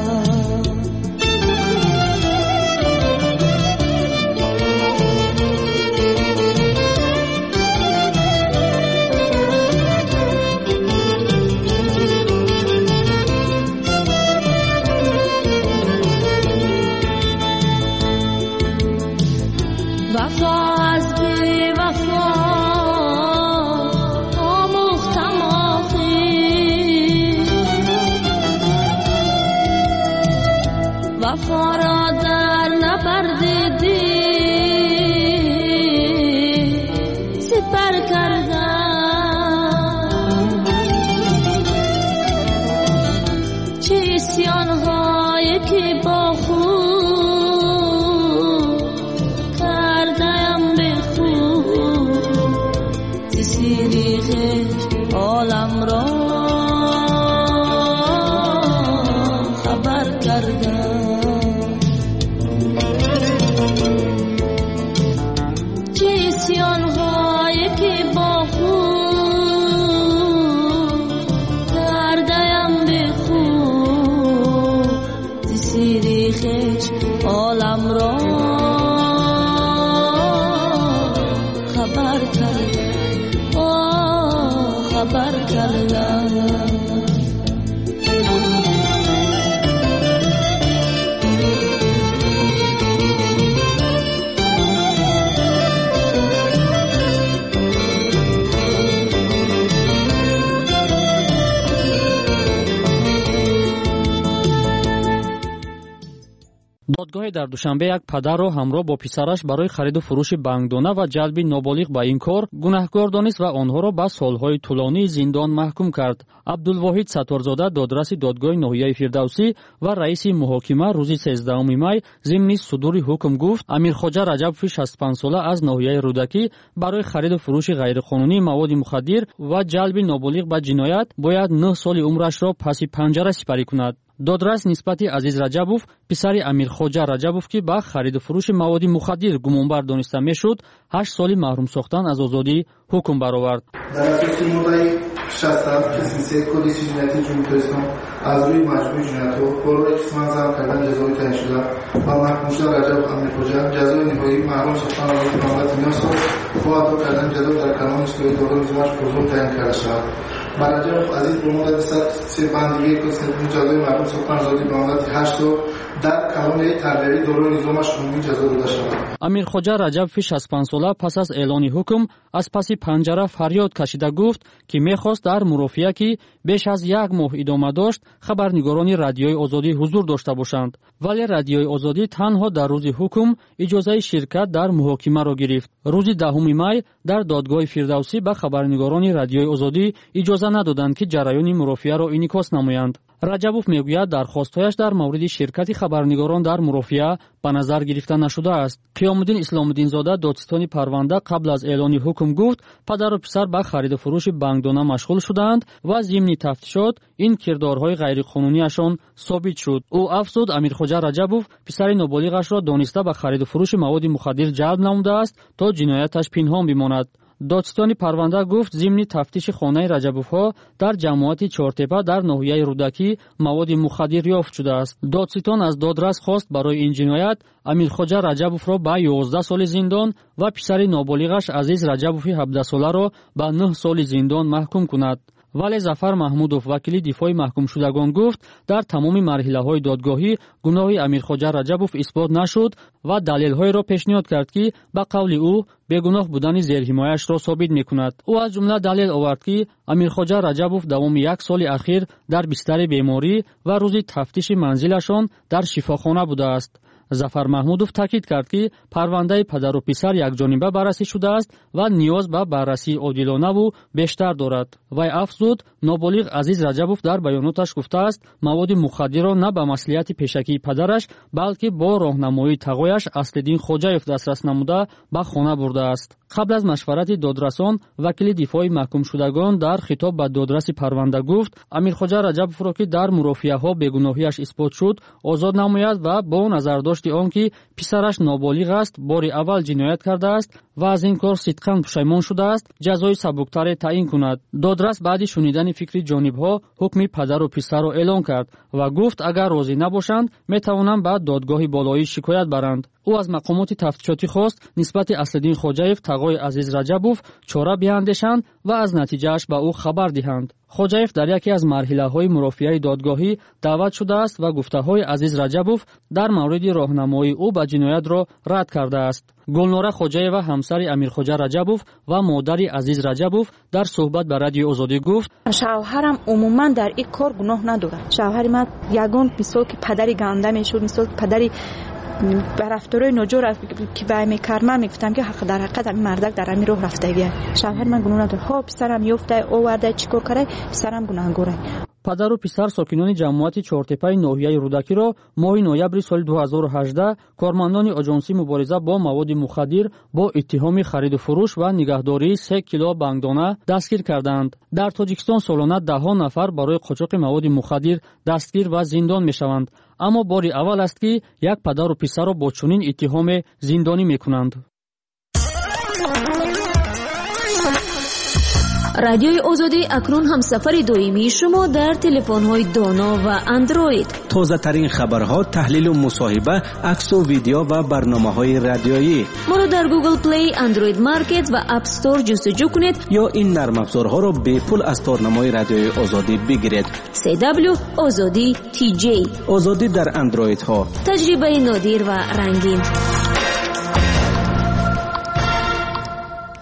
[SPEAKER 7] وفا از بی وفا آموختم آخی وفا را در نبردیدی سپر کردم چه اسیان‌هایی که با خود عالم را خبر کردم چه اسیان‌هایی که با خود کردم به خود زیر خش عالم را خبر کردم خبر کردم
[SPEAKER 2] додгоҳе дар душанбе як падарро ҳамроҳ бо писараш барои хариду фурӯши бангдона ва ҷалби ноболиғ ба ин кор гунаҳкор донист ва онҳоро ба солҳои тӯлонии зиндон маҳкум кард. абдулвоҳид сатторзода, додраси додгоҳи ноҳияи Фирдавсӣ ва раиси муҳокима рӯзи сездаҳуми май зимни судури ҳукм гуфт, Амирхоҷа Раҷабови шасту панҷсола аз ноҳияи Рӯдакӣ барои хариду фурӯши ғайриқонунии маводи мухаддир ва ҷалби ноболиғ ба ҷиноят бояд нӯҳ соли умрашро паси панҷара сипарӣ кунад. додрас нисбати Азиз Раҷабов, писари Амирхоҷа Раҷабов, ки ба хариду фурӯши маводи мухаддир гумонбар дониста мешуд, ҳашт соли маҳрум сохтан аз озодӣ ҳукм баровард.
[SPEAKER 5] дар асоси моддаи шаст қисми се кодекси ҷинояти ҷумҳурии Тоҷикистон аз рӯи маҷмӯи ҷиноятҳо болои қисман зам кардан ҷазои таъиншуда ба маҳкумшуда Раҷабов Амирхоҷа ҷазои ниҳоӣ маҳрум сохтан аз муддати нӯ сол ва ато кардан ҷазо дар канони истои дору низомаш озод таъин карда шавад. ба Раҷабов Азиз ба муддати сад се бандиги кодекси ҷазои маҳрум сохтан озодӣ ба муддати ҳашт сол дар колонияи тарбиявии дорои низомаш умумӣ ҷазо дода шавад. Амирхоҷа
[SPEAKER 2] Раҷабови шасту панҷ сола пас аз эълони ҳукм аз паси панҷара фарёд кашида гуфт, ки мехост дар мурофиа, ки беш аз як моҳ идома дошт, хабарнигорони Радиои Озодӣ ҳузур дошта бошанд. Вале Радиои Озодӣ танҳо дар рӯзи ҳукм иҷозаи ширкат дар муҳокимаро гирифт. Рӯзи даҳуми май дар додгоҳи Фирдавсӣ ба хабарнигорони Радиои Озодӣ иҷоза надоданд, ки ҷараёни мурофиаро инъикос намоянд. Раҷабов мегӯяд дархостҳояш дар мавриди ширкати хабарнигорон дар мурофиа ба назар гирифта нашудааст. Қиёмуддин Исломуддинзода, додистони парванда, қабл аз эълони ҳукм гуфт, падару писар ба хариду фурӯши бангдона машғул шуданд ва зимни тафтишот ин кирдорҳои ғайриқонунияшон собит шуд. ӯ афзуд, Амирхоҷа Раҷабов писари ноболиғашро дониста ба хариду фурӯши маводи мухаддир ҷалб намудааст, то ҷинояташ пинҳон бимонад. додистони парванда гуфт, зимни тафтиши хонаи Раҷабовҳо дар ҷамоати Чортепа дар ноҳияи Рӯдакӣ маводи мухаддир ёфт шудааст. Додситон аз додрас хост барои ин ҷиноят Амирхоҷа Раҷабовро ба ёздаҳ соли зиндон ва писари ноболиғаш Азиз Раҷабови ҳабдаҳсоларо ба нӯҳ соли зиндон маҳкум кунад. вале Зафар Маҳмудов, вакили дифои маҳкумшудагон, гуфт, дар тамоми марҳилаҳои додгоҳӣ гуноҳи Амирхоҷа Раҷабов исбот нашуд ва далелҳоеро пешниҳод кард, ки ба қавли ӯ бегуноҳ будани зерҳимояшро собит мекунад. ӯ аз ҷумла далел овард, ки Амирхоҷа Раҷабов давоми як соли ахир дар бистари беморӣ ва рӯзи тафтиши манзилашон дар шифохона будааст. Зафар Маҳмудов таъкид кард, ки парвандаи падару писар якҷониба баррасӣ шудааст ва ниёз ба баррасии одилонаву бештар дорад. Вай афзуд, ноболиғ Азиз Раҷабов дар баёноташ гуфтааст, маводи мухаддирро на ба маслиҳати пешакии падараш, балки бо роҳнамоии тағояш Аслиддин Хоҷаев дастрас намуда ба хона бурдааст. қабл аз машварати додрасон, вакили дифои маҳкумшудагон дар хитоб ба додраси парванда гуфт, Амирхоҷа Раҷабовро, ки дар мурофиаҳо бегуноҳиаш исбот шуд, озод намояд ва бо назардошти он, ки писараш ноболиғ аст, бори аввал ҷиноят кардааст ва аз ин кор сидқан пушаймон шудааст, ҷазои сабуктаре таъин кунад. додрас баъди шунидани фикри ҷонибҳо ҳукми падару писарро эълон кард ва гуфт, агар розӣ набошанд, метавонанд ба додгоҳи болоӣ шикоят баранд. ӯ аз мақомоти тафтишотӣ хост нисбати Аслиддин Хоҷаев, тағои Азиз Раҷабов, чора биандешанд ва аз натиҷааш ба ӯ хабар диҳанд. Хоҷаев дар яке аз марҳилаҳои мурофиаи додгоҳӣ даъват шудааст ва гуфтаҳои Азиз Раҷабов дар мавриди роҳнамоии ӯ ба ҷиноятро рад кардааст. Гулнора Хоҷаева, ҳамсари Амирхоҷа Раҷабов ва модари Азиз Раҷабов, дар суҳбат ба Радиои Озодӣ гуфт,
[SPEAKER 9] шавҳарам умуман дар ин кор гуноҳ надорад. шавҳари ман ягон мисол, ки падари ганда мешуд, мисол падари ба рафторои ноҷор ки вай мекард, ман мегуфтам, ки ҳақ дар ҳақиқат ҳамин мардак дар ҳамин роҳ рафтагия. шавҳари ман гуноҳ надорад. ҳо писарам ёфтай овардай чӣ кор кардай, писарам гунаҳгорай.
[SPEAKER 2] падару писар сокинони ҷамоати Чортепаи ноҳияи Рӯдакиро моҳи ноябри соли ду ҳазору ҳаждаҳ кормандони Оҷонсии мубориза бо маводи мухаддир бо иттиҳоми хариду фурӯш ва нигаҳдории се кило бангдона дастгир карданд. дар Тоҷикистон солона даҳҳо нафар барои қочоқи маводи мухаддир дастгир ва зиндон мешаванд. аммо бори аввал аст, ки як падару писарро бо чунин иттиҳоме зиндонӣ мекунанд.
[SPEAKER 1] радиои Озодӣ акнун ҳамсафари доимии шумо дар телефонҳои доно ва андроид.
[SPEAKER 22] тозатарин хабарҳо, таҳлилу мусоҳиба, аксу видео ва барномаҳои радиоӣ.
[SPEAKER 1] моро дар Google Play, Android Market ва App Store ҷустуҷӯ кунед
[SPEAKER 22] ё ин нармафзорҳоро бепул аз торнамои радиои Озодӣ бигиред.
[SPEAKER 1] си дабл ю Озодӣ ти ҷей.
[SPEAKER 22] Озодӣ дар андроидҳо.
[SPEAKER 1] таҷрибаи нодир ва рангин.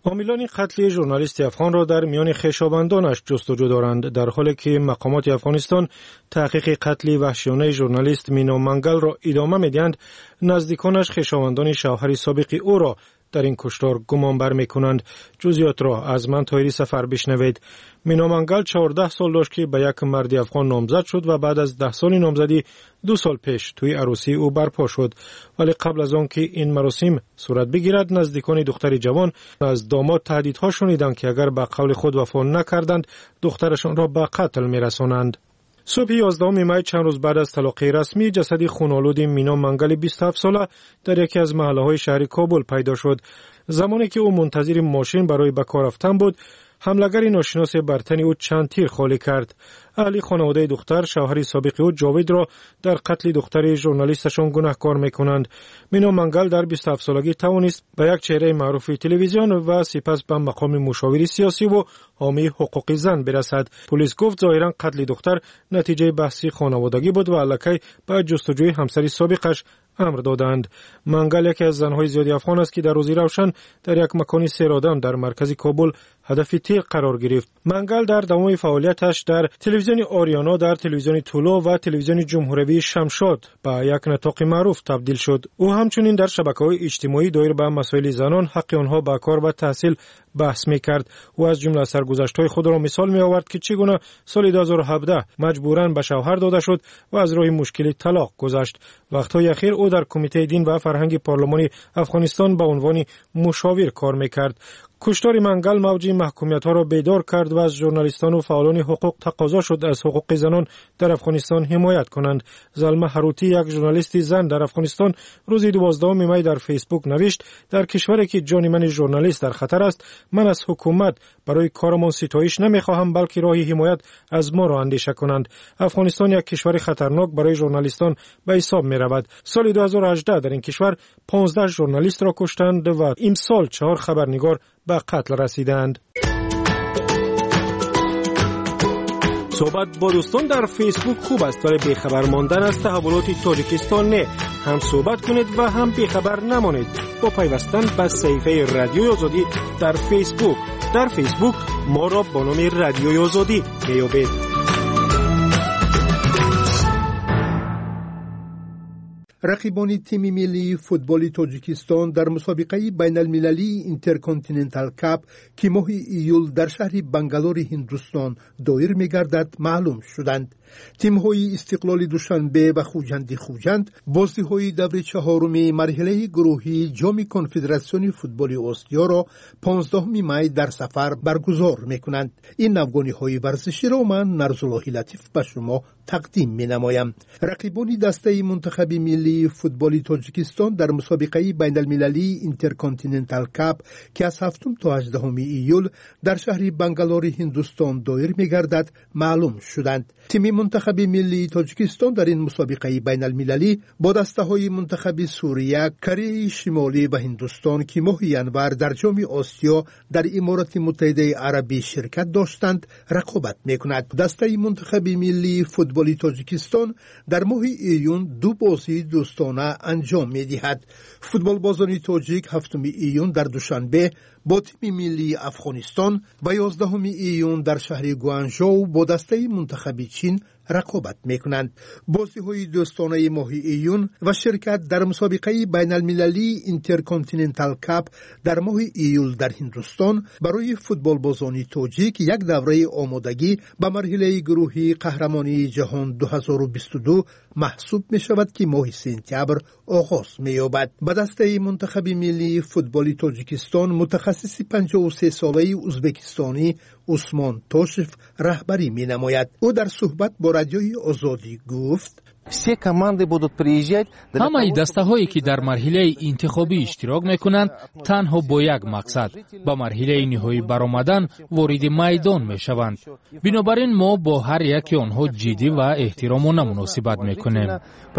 [SPEAKER 8] عاملان قتل ژورنالیست افغان را در میان خویشاوندانش جستجو دارند، در حالی که مقامات افغانستان تحقیق قتل وحشیانه ژورنالیست مینا منگل را ادامه می‌دهند. نزدیکانش خویشاوندان شوهر سابق او را در این کشتار گمان بر می‌کنند. جزئیات را از من طاهری سفر بشنوید. مینا منگل چهارده سال داشت که به یک مرد افغان نامزد شد و بعد از ده سال نامزدی دو سال پیش توی عروسی او برپا شد. ولی قبل از آن که این مراسم صورت بگیرد، نزدیکان دختر جوان از داماد تهدیدها شنیدند که اگر به قول خود وفا نکردند دخترشان را به قتل می‌رسانند. صبح یازدهم می چند روز بعد از طلاق رسمی، جسد خونالود مینا منگل بیست و هفت ساله در یکی از محله‌های شهر کابل پیدا شد. زمانی که او منتظر ماشین برای به کار رفتن بود، حملگر ناشناس بر تن او چند تیر خالی کرد. اهل خانواده دختر شوهر سابق او جاوید را در قتل دختر ژورنالیستشان گناهکار می‌کنند. مینا منگل در بیست و هفت سالگی توانست به یک چهره معروف تلویزیون و سپس به مقام مشاور سیاسی و حامی حقوق زن برسد. پلیس گفت ظاهرا قتل دختر نتیجه بحث خانوادگی بود و الکی به جستجوی همسر سابقش امر دادند. منگل یکی از زنهای زیادی افغان است که در روزی روشن در یک مکان سیرادم در مرکز کابل هدف تیغ قرار گرفت. منگل در دوام فعالیتش در تلویزیون آریانا، در تلویزیون طلوع و تلویزیون جمهوری شمشاد به یک نطاق معروف تبدیل شد. او همچنین در شبکه‌های اجتماعی دایر به مسائل زنان، حق آنها به کار و تحصیل بحث می‌کرد. او از جمله سرگذشت‌های خود را مثال می‌آورد که چگونه سال دو هزار و هفده مجبوراً به شوهر داده شد و از راه مشکل طلاق گذشت. وقت‌های اخیر او در کمیته دین و فرهنگ پارلمانی افغانستان به عنوان مشاور کار می‌کرد. کشتار منگل موج محکومیت‌ها را بیدار کرد و از ژورنالیستان و فعالان حقوق تقاضا شد از حقوق زنان در افغانستان حمایت کنند. زلمه هروتی، یک ژورنالیست زن در افغانستان، روز دوازدهم می در فیسبوک نوشت: در کشوری که جان من ژورنالیست در خطر است، من از حکومت برای کارمان ستایش نمی‌خواهم، بلکه راهی حمایت از ما را اندیشه کنند. افغانستان یک کشور خطرناک برای ژورنالیستان به حساب می‌رود. سال دو هزار و هجده در این کشور پانزده ژورنالیست را کشتند و امسال چهار خبرنگار به قتل رسیدند. صحبت با دوستان در فیسبوک خوب است، ولی بیخبر ماندن از تحولات تاجیکستان نه. هم صحبت کنید و هم بیخبر نمانید با پیوستن به صفحه رادیوی آزادی در فیسبوک. در فیسبوک ما را با نام رادیوی آزادی میابید.
[SPEAKER 10] رقیبان تیم ملی فوتبال تاجیکستان در مسابقه بین المللی اینترکانتیننتال کاپ که ماه ایول در شهر بنگالور هندوستان دایر می‌گردد معلوم شدند. تیم‌های استقلال دوشنبه و خوجند خوجند بازی‌های دور چهارم مرحله گروهی جام کنفدراسیون فوتبال آسیا را پانزدهم می در سفر برگزار می‌کنند. این نوگانی‌های ورزشی را من نرزالله لطیف به شما تقدیم می‌نمایم. رقیبان دسته منتخب ملی فوتبال تاجیکستان در مسابقه بین المللی اینترکانتیننتال کاپ که از هفتم تا هجدهم ایول در شهر بنگالور هندوستان دایر می‌گردد معلوم شدند. تیم منتخب ملی تاجیکستان در این مسابقه بین المللی با دسته‌های منتخب سوریه، کره شمالی و هندوستان که ماه ینور در جام آسیا در امارات متحده عربی شرکت داشتند رقابت می‌کند. دسته منتخب ملی فوتبال تاجیکستان در ماه ایون دو بازی دوستانه انجام می‌دهد. فوتبال بازان تاجیک هفتم ایون در دوشنبه با تیم ملی افغانستان و یازدهم ایون در شهر گوانژو با دسته منتخب چین رقابت میکنند. بازی‌های دوستانه ماه ایون و شرکت در مسابقه بین المللی اینترکانتیننتال کاپ در ماه ایول در هندوستان برای فوتبال بازان تاجیک یک دوره آمادگی به مرحله گروهی قهرمانی جهان دو هزار و بیست و دو محسوب می شود که ماه سپتامبر آغاز می یابد. به دسته منتخب ملی فوتبال تاجیکستان متخصص پنجاه و سه ساله ازبکستانی عثمان توشف رهبری می نماید. او در صحبت با رادیوی آزادی گفت:
[SPEAKER 13] همه دسته هایی که در مرحله انتخابی اشتراک میکنند تنها با یک مقصد به مرحله نهایی برآمدن وارد میدان میشوند. بنابراین ما با هر یک آنها جدی و احترام و مناسبت میکنیم.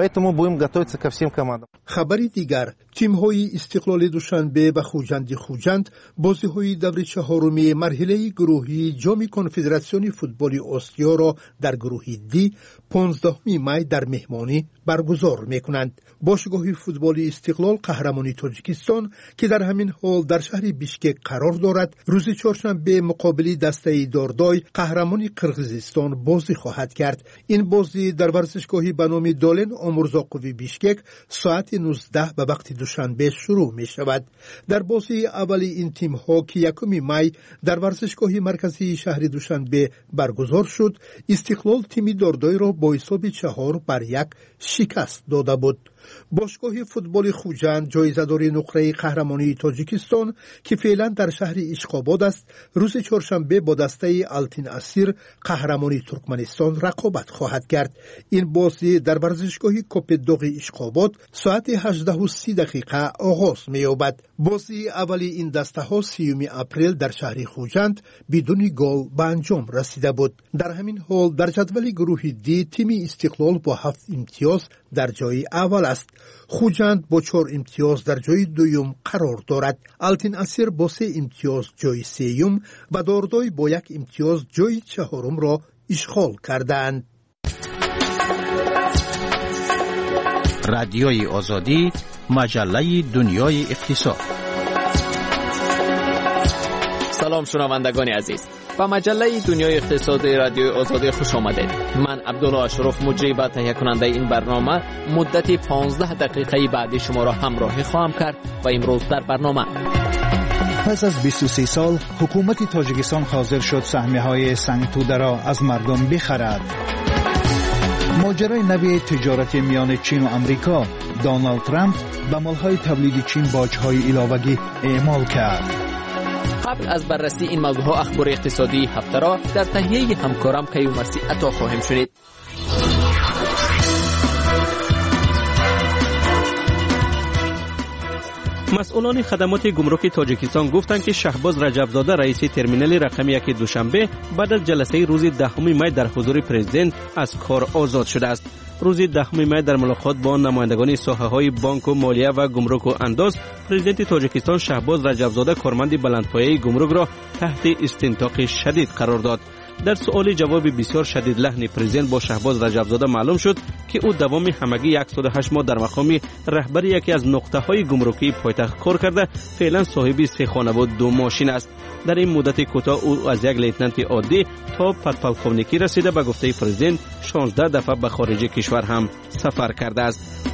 [SPEAKER 10] خبری دیگر، تیم‌های استقلال دوشنبه و خوجند خوجند بازی‌های دور چهارم مرحله گروهی جام کنفدراسیون فوتبال آسیا را در گروه دی پانزدهم می در مهمانی برگزار میکنند. باشگاه فوتبال استقلال قهرمانی تاجیکستان که در همین حال در شهر بیشکک قرار دارد روز چهارشنبه مقابل دسته داردای قهرمانی قرقیزستان بازی خواهد کرد. این بازی در ورزشگاهی به نام دالن آمرزاقوی بیشکک ساعت نوزده به وقت دوشنبه شروع می شود. در بازی اولی این تیم ها که یکم می در ورزشگاه مرکزی شهر دوشنبه برگزار شد، استقلال تیم داردای را با حساب چهار بر یک شکست داده بود. باشگاه فوتبال خوجند جایزه‌دار نقره قهرمانی تاجیکستان که فعلا در شهر اشقاباد است، روز چهارشنبه با دسته التین اسیر قهرمانی ترکمنستان رقابت خواهد کرد. این بازی در ورزشگاه کوپدوق اشقاباد ساعت هجده و سی دقیقه آغاز می‌یابد. بازی اولی این دسته ها سیوم اپریل در شهر خوجند بدون گل به انجام رسیده بود. در همین حال در جدول گروه دی تیم استقلال با هفت امتیاز در جای اول است. خوجند با چهار امتیاز در جای دوم قرار دارد. التین اسیر با سه امتیاز جای سوم و داردای با یک امتیاز جای چهارم را اشغال کردند.
[SPEAKER 3] رادیوی آزادی، مجله دنیای اقتصاد.
[SPEAKER 11] سلام شنوندگان عزیز، با مجله دنیای اقتصاد رادیوی آزادی خوش آمدید. من عبدالله اشرف مجری و تهیه کننده این برنامه مدت پانزده دقیقه بعدی شما را همراهی خواهم کرد و امروز در برنامه
[SPEAKER 19] پس از بیست و سه سال حکومت تاجیکستان حاضر شد سهمیه‌های سنگ توده را از مردم بخرد. ماجرای نوی تجارت میان چین و امریکا، دونالد ترامپ به مالهای تولید چین باج‌های علاوه‌ای اعمال کرد.
[SPEAKER 11] قبل از بررسی این موضوع اخبار اقتصادی هفته را در تهیه همکارم کیومرسی عطا خواهیم شنید. مسئولان خدمات گمرک تاجیکستان گفتند که شهباز رجبزاده رئیس ترمینال رقم یک دوشنبه بعد از جلسه روز دهم می در حضور پرزیدنت از کار آزاد شده است. روز دهم می در ملاقات با نمایندگان ساحه‌های بانک و مالیه و گمرک و انداز، پرزیدنت تاجیکستان شهباز رجبزاده کارمند بلندپایه گمرک را تحت استنطاق شدید قرار داد. در سؤال جواب بسیار شدید لحن پرزیدنت با شهباز رجبزاده معلوم شد که او دوام همگی صد و هشت ماه در مقام رهبری یکی از نقطه‌های گمرکی پایتخت کار کرده، فعلا صاحب سه خانه و دو ماشین است. در این مدت کوتاه او از یک لیتنانت عادی تا پدپالکوونیکی رسیده. به گفته پرزیدنت شانزده دفعه به خارج کشور هم سفر کرده است.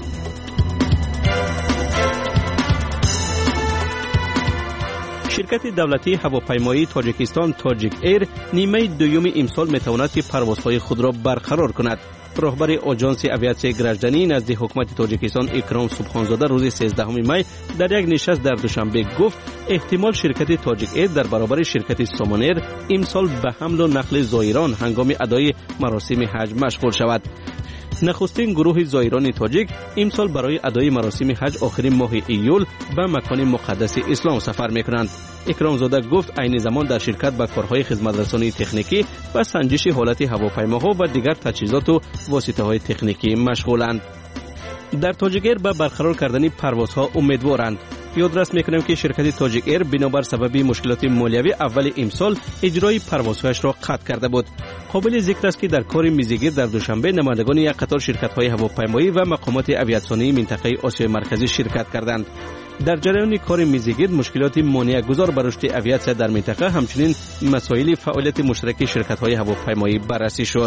[SPEAKER 11] شرکت دولتی هواپیمایی تاجیکستان تاجیک ایر نیمه دوم امسال میتواند که پروازهای خود را برقرار کند. رهبر آژانس اویاسیون گراجدانی نزد حکومت تاجیکستان اکرام سبحانزاده روز سیزدهم می در یک نشست در دوشنبه گفت احتمال شرکت تاجیک ایر در برابر شرکت سامانیر امسال به حمل و نقل زائران هنگام ادای مراسم حج مشغول شود. نخستین گروه زائران تاجیک امسال برای ادای مراسم حج آخرین ماه ایول به مکان مقدس اسلام سفر میکنند. اکرام زاده گفت عین زمان در شرکت به کارهای خدمترسانی تکنیکی و سنجش حالت هواپیماها و دیگر تجهیزات و واسطه‌های تکنیکی مشغولند. در تاجیک ایر به برقرار کردن پروازها امیدوارند. یادداشت میکنم که شرکت تاجیک ایر بنابر سبب مشکلات مالیوی اول امسال اجرای پروازهایش را قطع کرده بود. قابل ذکر است که در کار میزگیر در دوشنبه نمایندگان یک قطار شرکت‌های هواپیمایی و مقامات اویاسیونی منطقه آسیای مرکزی شرکت کردند. در جریان کار میزگیر مشکلات مانع گذار بر رشد اویاسیون در منطقه همچنین مسائل فعالیت مشترک شرکت‌های هواپیمایی بررسی شد.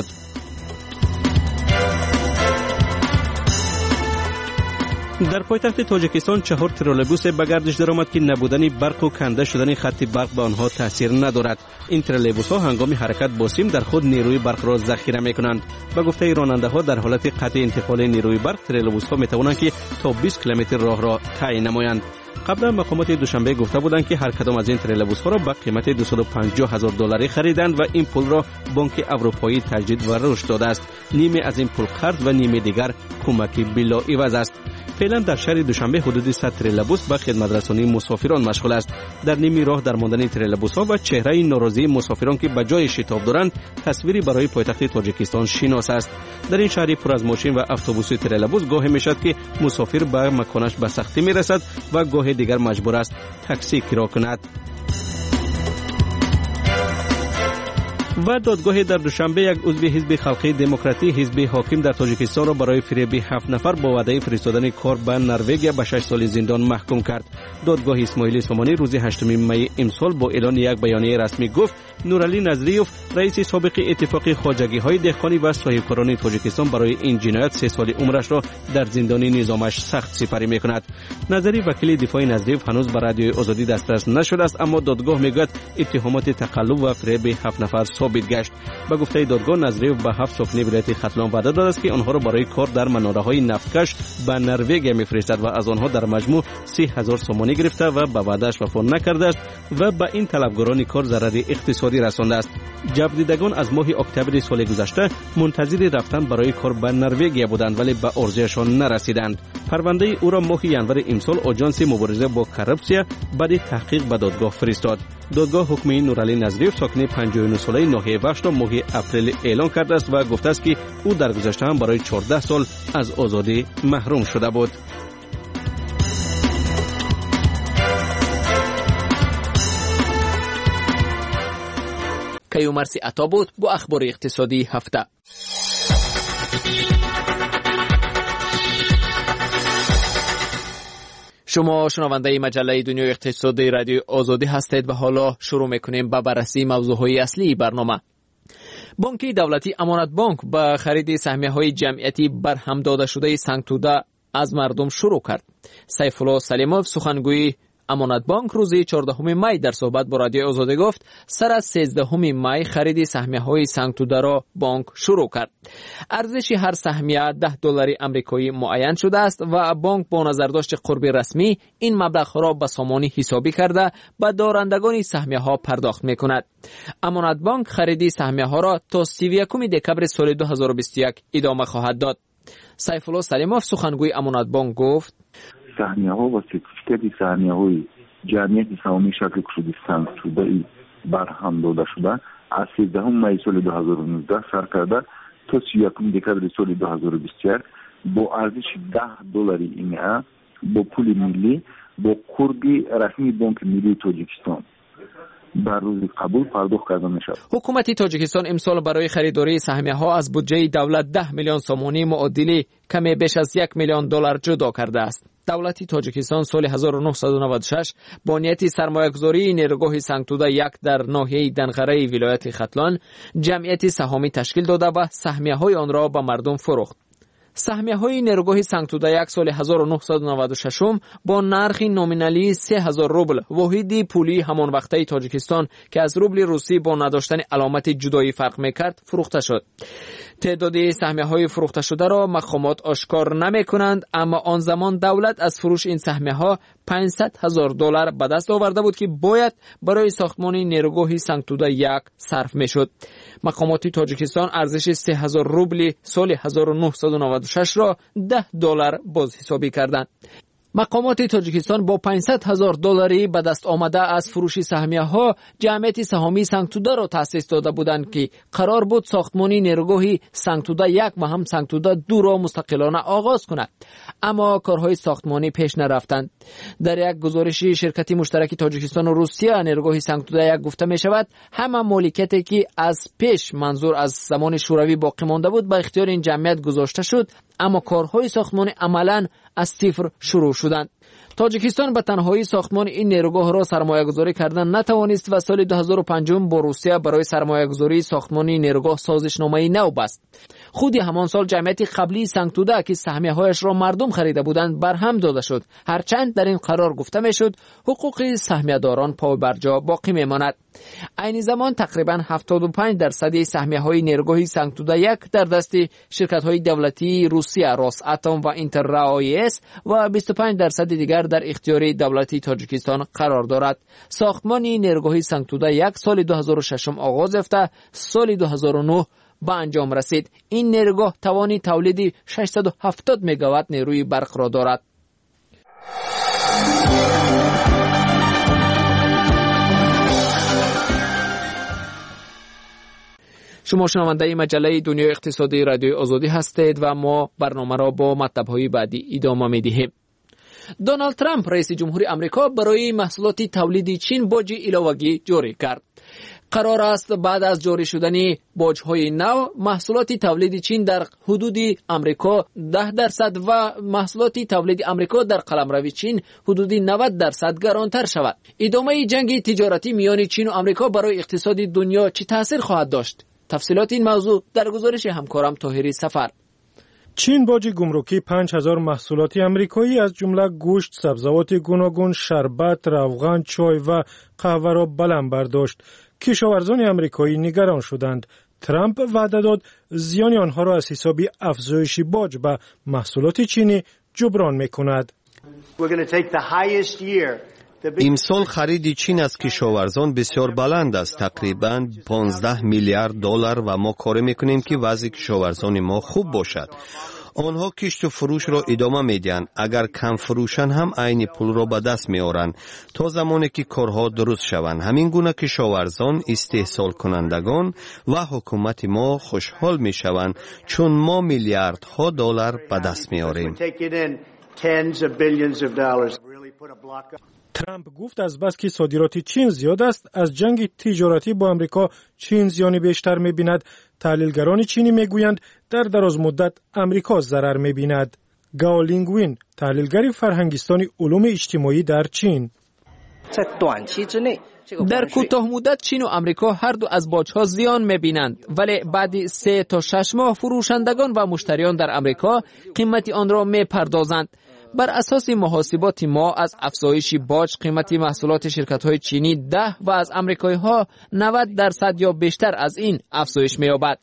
[SPEAKER 11] در پایتخت تاجیکستان چهار ترولبوس به گردش درآمد که نبودن برق و کنده شدن خط برق به آنها تاثیر ندارد. این ترولبوس ها هنگام حرکت با سیم در خود نیروی برق را ذخیره میکنند. به گفته راننده ها در حالت قطع انتقال نیروی برق ترولبوس ها میتوانند که تا بیست کیلومتر راه را طی نمایند. قبلا مقامات دوشنبه گفته بودند که هر کدام از این ترولبوس ها را به قیمت دویست و پنجاه هزار دلاری خریدند و این پول را بانک اروپایی تجدید و رشد داده است. نیمه از این پول قرض و نیمه دیگر کمکی بلا عوض است. فعلا در شهر دوشنبه حدود صد ترولبوس به خدمترسانی مسافران مشغول است. در نیمه راه در ماندن ترولبوس ها و چهره ناراضی مسافران که به جای شتاب دارند تصویری برای پایتخت تاجیکستان شناس است. در این شهر پر از ماشین و اتوبوس ترولبوس گاهی میشد که مسافر به مکانش به سختی میرسد و گاهی دیگر مجبور است تاکسی کرا کند. و دادگاه در دوشنبه یک عضو حزب خلقی دموکراتی حزب حاکم در تاجیکستان را برای فریب هفت نفر با وعده فرستادن کار به نروژ به شش سال زندان محکوم کرد. دادگاه اسماعیل سامانی روز هشتم می امسال با اعلان یک بیانیه رسمی گفت نورعلی نظریوف رئیس سابق اتفاق خواجگی‌های دهقانی و صاحبکاران تاجیکستان برای این جنایت سه سال عمرش را در زندان نظامش سخت سپری می‌کند. نظری وکیل دفاع نظریوف هنوز به رادیوی آزادی دسترس نشده است، اما دادگاه میگوید اتهامات تقلب و فریب هفت نفر ثابت گشت. به گفته دادگاه نظریوف به هفت ساکنه ولایت ختلان وعده داده است که آنها را برای کار در مناره‌های نفتکش به نروژ می‌فرستد و از آنها در مجموع سی هزار سومانی گرفته و به وعده‌اش وفا نکرده است و به این طلبگاران کار ضرر اقتصادی رسانده است. جبردیدگان از ماه اکتبر سال گذشته منتظر رفتن برای کار به نروژ بودند ولی به عرضه‌شان نرسیدند. پرونده او را ماه ینور امسال آژانس مبارزه با کراپسیا بعد تحقیق به دادگاه فرستاد. دادگاه حکم نورعلی نظریوف ساکن پنجاه و نه ساله ناحیه وخش را ماه اپریل اعلان کرده است و گفته است که او در گذشته هم برای چهارده سال از آزادی محروم شده بود.
[SPEAKER 4] کیومرسی عطا بود با اخبار اقتصادی هفته. شما شنونده مجله دنیای اقتصادی رادیو آزادی هستید و حالا شروع میکنیم با بررسی موضوعهای اصلی برنامه. بانک دولتی امانت بانک با خرید سهمیه‌های جمعیتی برهم داده شده سنگ توده از مردم شروع کرد. سیفالله سلیموف سخنگوی امانت بانک روز چهاردهم می در صحبت با رادیو آزادی گفت سر از سیزدهم می خرید سهمیه‌های سنگ توده را بانک شروع کرد. ارزش هر سهمیه ده دلار آمریکایی معین شده است و بانک با نظرداشت قرب رسمی این مبلغ را به سامانی حسابی کرده به دارندگان سهمیه‌ها پرداخت می‌کند. امانت بانک خرید سهمیه‌ها را تا سی و یکم دکبر سال دو هزار و بیست و یک ادامه خواهد داد. سیفالله سلیموف سخنگوی امانت بانک گفت
[SPEAKER 12] سهمیه ها و سرتیفیکت سهمیه های جمعیت سهامی شکل کشیده سنگ توده ای برهم داده شده از سیزدهم می سال دو هزار و نوزده سر کرده تا سی و یکم دکبر سال دو هزار و بیست و یک با ارزش ده دلار ایمه با پول ملی با قرب رسمی بانک ملی تاجیکستان بر روز قبول پرداخت کرده می شود.
[SPEAKER 4] حکومت تاجیکستان امسال برای خریداری سهمیه ها از بودجه دولت ده میلیون سومانی معادل کمی بیش از یک میلیون دلار جدا کرده است. دولت تاجیکستان سال هزار و نهصد و نود و شش با نیت سرمایه‌گذاری نیروگاه سنگ توده یک در ناحیه دنغره ولایت ختلان جمعیت سهامی تشکیل داده و سهمیه های آن را به مردم فروخت. سهمیه های نیروگاه سنگ توده یک سال هزار و نهصد و نود و شش با نرخ نومینالی سه هزار روبل واحد پولی همان وقته تاجیکستان که از روبل روسی با نداشتن علامت جدایی فرق میکرد فروخته شد. تعداد سهمیه های فروخته شده را مقامات آشکار نمی کنند، اما آن زمان دولت از فروش این سهمیه ها پانصد هزار دلار به دست آورده بود که باید برای ساختمان نیروگاه سنگ توده یک صرف می شد. مقامات تاجیکستان ارزش سه هزار روبل سال هزار و نهصد و نود و شش را ده دلار باز حسابی کردند. مقامات تاجیکستان با پانصد هزار دلاری به دست آمده از فروش سهمیه ها جمعیت سهامی سنگ توده را تأسیس داده بودند که قرار بود ساختمانی نیروگاه سنگ توده یک و هم سنگ توده دو را مستقلانه آغاز کند، اما کارهای ساختمانی پیش نرفتند. در یک گزارش شرکت مشترک تاجیکستان و روسیه نیروگاه سنگ توده یک گفته می شود همه مالکیتی که از پیش منظور از زمان شوروی باقی مانده بود به اختیار این جمعیت گذاشته شد، اما کارهای ساختمانی عملاً از صفر شروع شدند. تاجیکستان به تنهایی ساختمان این نیروگاه را سرمایه‌گذاری کردن نتوانست و سال دو هزار و پنج با روسیه برای سرمایه‌گذاری ساختمان نیروگاه سازشنامه نو بست. خود همان سال جمعیت قبلی سنگ توده که سهمیه‌هایش را مردم خریده بودند برهم داده شد، هرچند در این قرار گفته میشد حقوق سهمیه‌داران پای بر جا باقی میماند. عین زمان تقریبا هفتاد و پنج درصد سهمیه‌های نیروگاه سنگ توده یک در دست شرکت‌های دولتی روسیه راس اتم و اینترراایس و بیست و پنج درصد دیگر در اختیار دولتی تاجیکستان قرار دارد. ساختمان نیروگاه سنگ توده یک سال دو هزار و شش آغاز یافته سال دو هزار و نه به انجام رسید. این نیروگاه توانی تولید ششصد و هفتاد مگاوات نیروی برق را دارد. شما شنونده مجله دنیای اقتصادی رادیو آزادی هستید و ما برنامه را با مطلب‌های بعدی ادامه می‌دهیم. دونالد ترامپ رئیس جمهوری آمریکا برای محصولات تولیدی چین باج ایلاوگی جاری کرد. قرار است بعد از جاری شدن باج‌های نو محصولات تولید چین در حدود آمریکا ده درصد و محصولات تولید آمریکا در قلمرو چین حدود نود درصد گرانتر شود. ادامه جنگ تجارتی میان چین و آمریکا برای اقتصاد دنیا چه تاثیر خواهد داشت؟ تفصیلات این موضوع در گزارش همکارم طاهری سفر.
[SPEAKER 8] چین باج گمرکی پنج هزار محصولات آمریکایی از جمله گوشت، سبزیجات گوناگون، شربت، روغن، چای و قهوه را بلند برداشت. کشاورزان آمریکایی نگران شدند. ترامپ وعده داد زیان آنها را از حساب افزایش باج به محصولات چینی جبران می‌کند.
[SPEAKER 14] امسال خرید چین از کشاورزان بسیار بلند است، تقریباً پانزده میلیارد دلار و ما کار میکنیم که وضع کشاورزان ما خوب باشد. آنها کشت و فروش را ادامه میدن، اگر کم فروشن هم عین پول را به دست میارن تا زمانی که کارها درست شوند. همین گونه کشاورزان، استحصال کنندگان و حکومت ما خوشحال میشوند چون ما میلیاردها دلار به دست میاریم.
[SPEAKER 8] ترامپ گفت از بس که صادرات چین زیاد است، از جنگ تجارتی با آمریکا چین زیان بیشتر می‌بیند. تحلیلگران چینی میگویند در دراز مدت آمریکا ضرر می‌بیند. گاو لینگوین، تحلیلگر فرهنگستان علوم اجتماعی در چین:
[SPEAKER 4] در کوتاه مدت چین و آمریکا هر دو از باج‌ها زیان می‌بینند، ولی بعد سه تا شش ماه فروشندگان و مشتریان در آمریکا قیمت آن را می‌پردازند. بر اساس محاسبات ما از افزایش باج قیمت محصولات شرکت‌های چینی ده و از آمریکایی‌ها نود درصد یا بیشتر از این افزایش می‌یابد.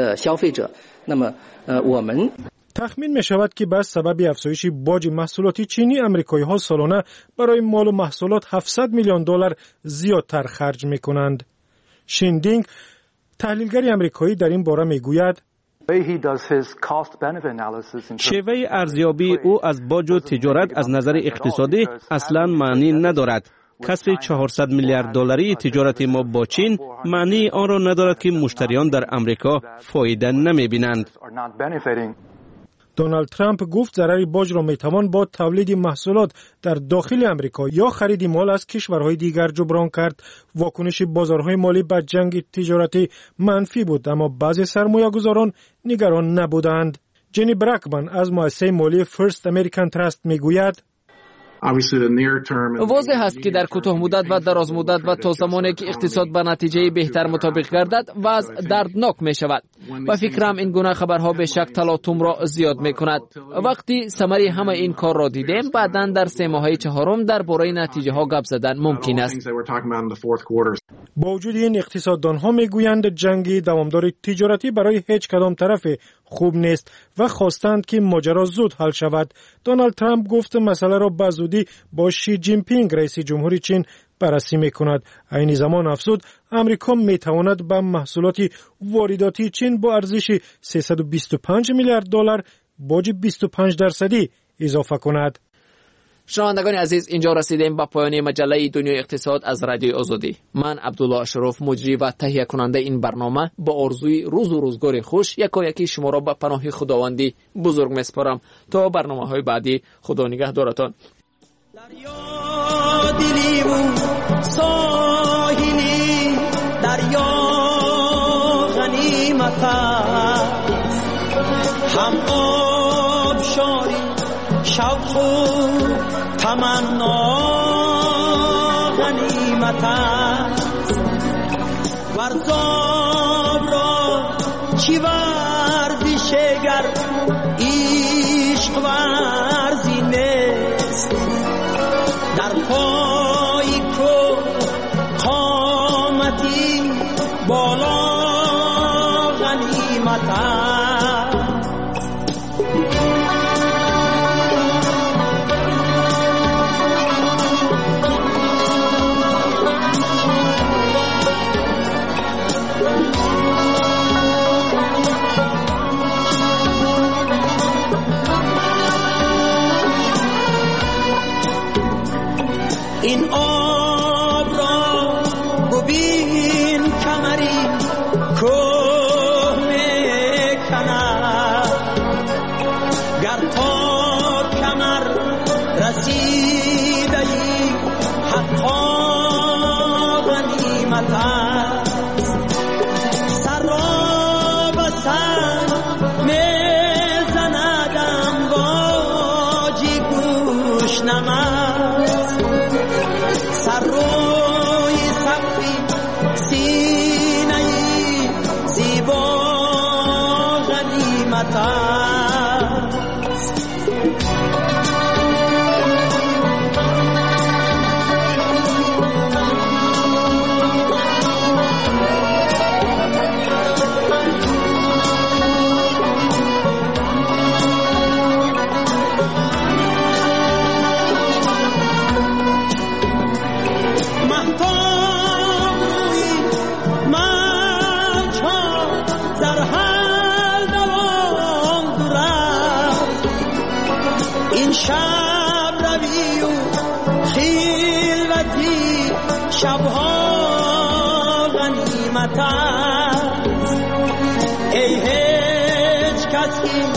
[SPEAKER 8] تخمین می شود که بس سبب افزایش باج محصولات چینی آمریکایی‌ها سالانه برای مال و محصولات هفتصد میلیون دلار زیادتر خرج می‌کنند. شیندینگ، تحلیلگر آمریکایی، در این باره می‌گوید
[SPEAKER 11] شیوه ارزیابی او از باج و تجارت از نظر اقتصادی اصلا معنی ندارد. کسب چهارصد میلیارد دلاری تجارت ما با چین معنی آن را ندارد که مشتریان در آمریکا فایده نمی‌بینند.
[SPEAKER 8] دونالد ترامپ گفت ضرر باج را میتوان با تولید محصولات در داخل آمریکا یا خرید مال از کشورهای دیگر جبران کرد. واکنش بازارهای مالی به جنگ تجارتی منفی بود، اما بعضی سرمایه‌گذاران نگران نبودند. جنی برکمن از مؤسسه مالی فرست امریکن تراست میگوید:
[SPEAKER 4] واضح است که در کوتاه مدت و دراز مدت و تا زمانی که اقتصاد به نتیجه بهتر مطابق گردد وضع دردناک می شود و فکرم این گونه خبرها به شک تلاطم را زیاد می کند. وقتی ثمره همه این کار را دیدیم بعداً در سه ماهه چهارم درباره نتیجه ها گپ زدن ممکن است.
[SPEAKER 8] با وجود این اقتصاددان ها می گویند جنگ دوامدار تجارتی برای هیچ کدام طرف خوب نیست و خواستند که ماجرا زود حل شود. دونالد ترامپ گفت مسئله را به زودی با شی جین پینگ رئیس جمهوری چین بررسی میکند. عین زمان افزود امریکا میتواند به محصولات وارداتی چین با ارزش سیصد و بیست و پنج میلیارد دلار باج بیست و پنج درصدی اضافه کند.
[SPEAKER 4] شنوندگان عزیز، اینجا رسیدیم به پایان مجله دنیای اقتصاد از رادیوی آزادی. من عبدالله اشرف، مجری و تهیه کننده این برنامه، با آرزوی روز و روزگار خوش یکایکی شما را به پناه خداوندی بزرگ میسپارم. تا برنامه های بعدی، خدا نگهدارتان. دریا دلی و ساحلی، دریا غنیمت هم آب شاری شوق و تمنا غنیمت ورزاب را چی ورزش گر عشق ورزی نیست در پای کو قامتی بالا غنیمت این آب را ببین کمری کوه میکند
[SPEAKER 15] شبنم است سر روی سقفی سینه زیبا غنیمت است شب روی و خلوتی شبها غنیمت است ای هیچ کس که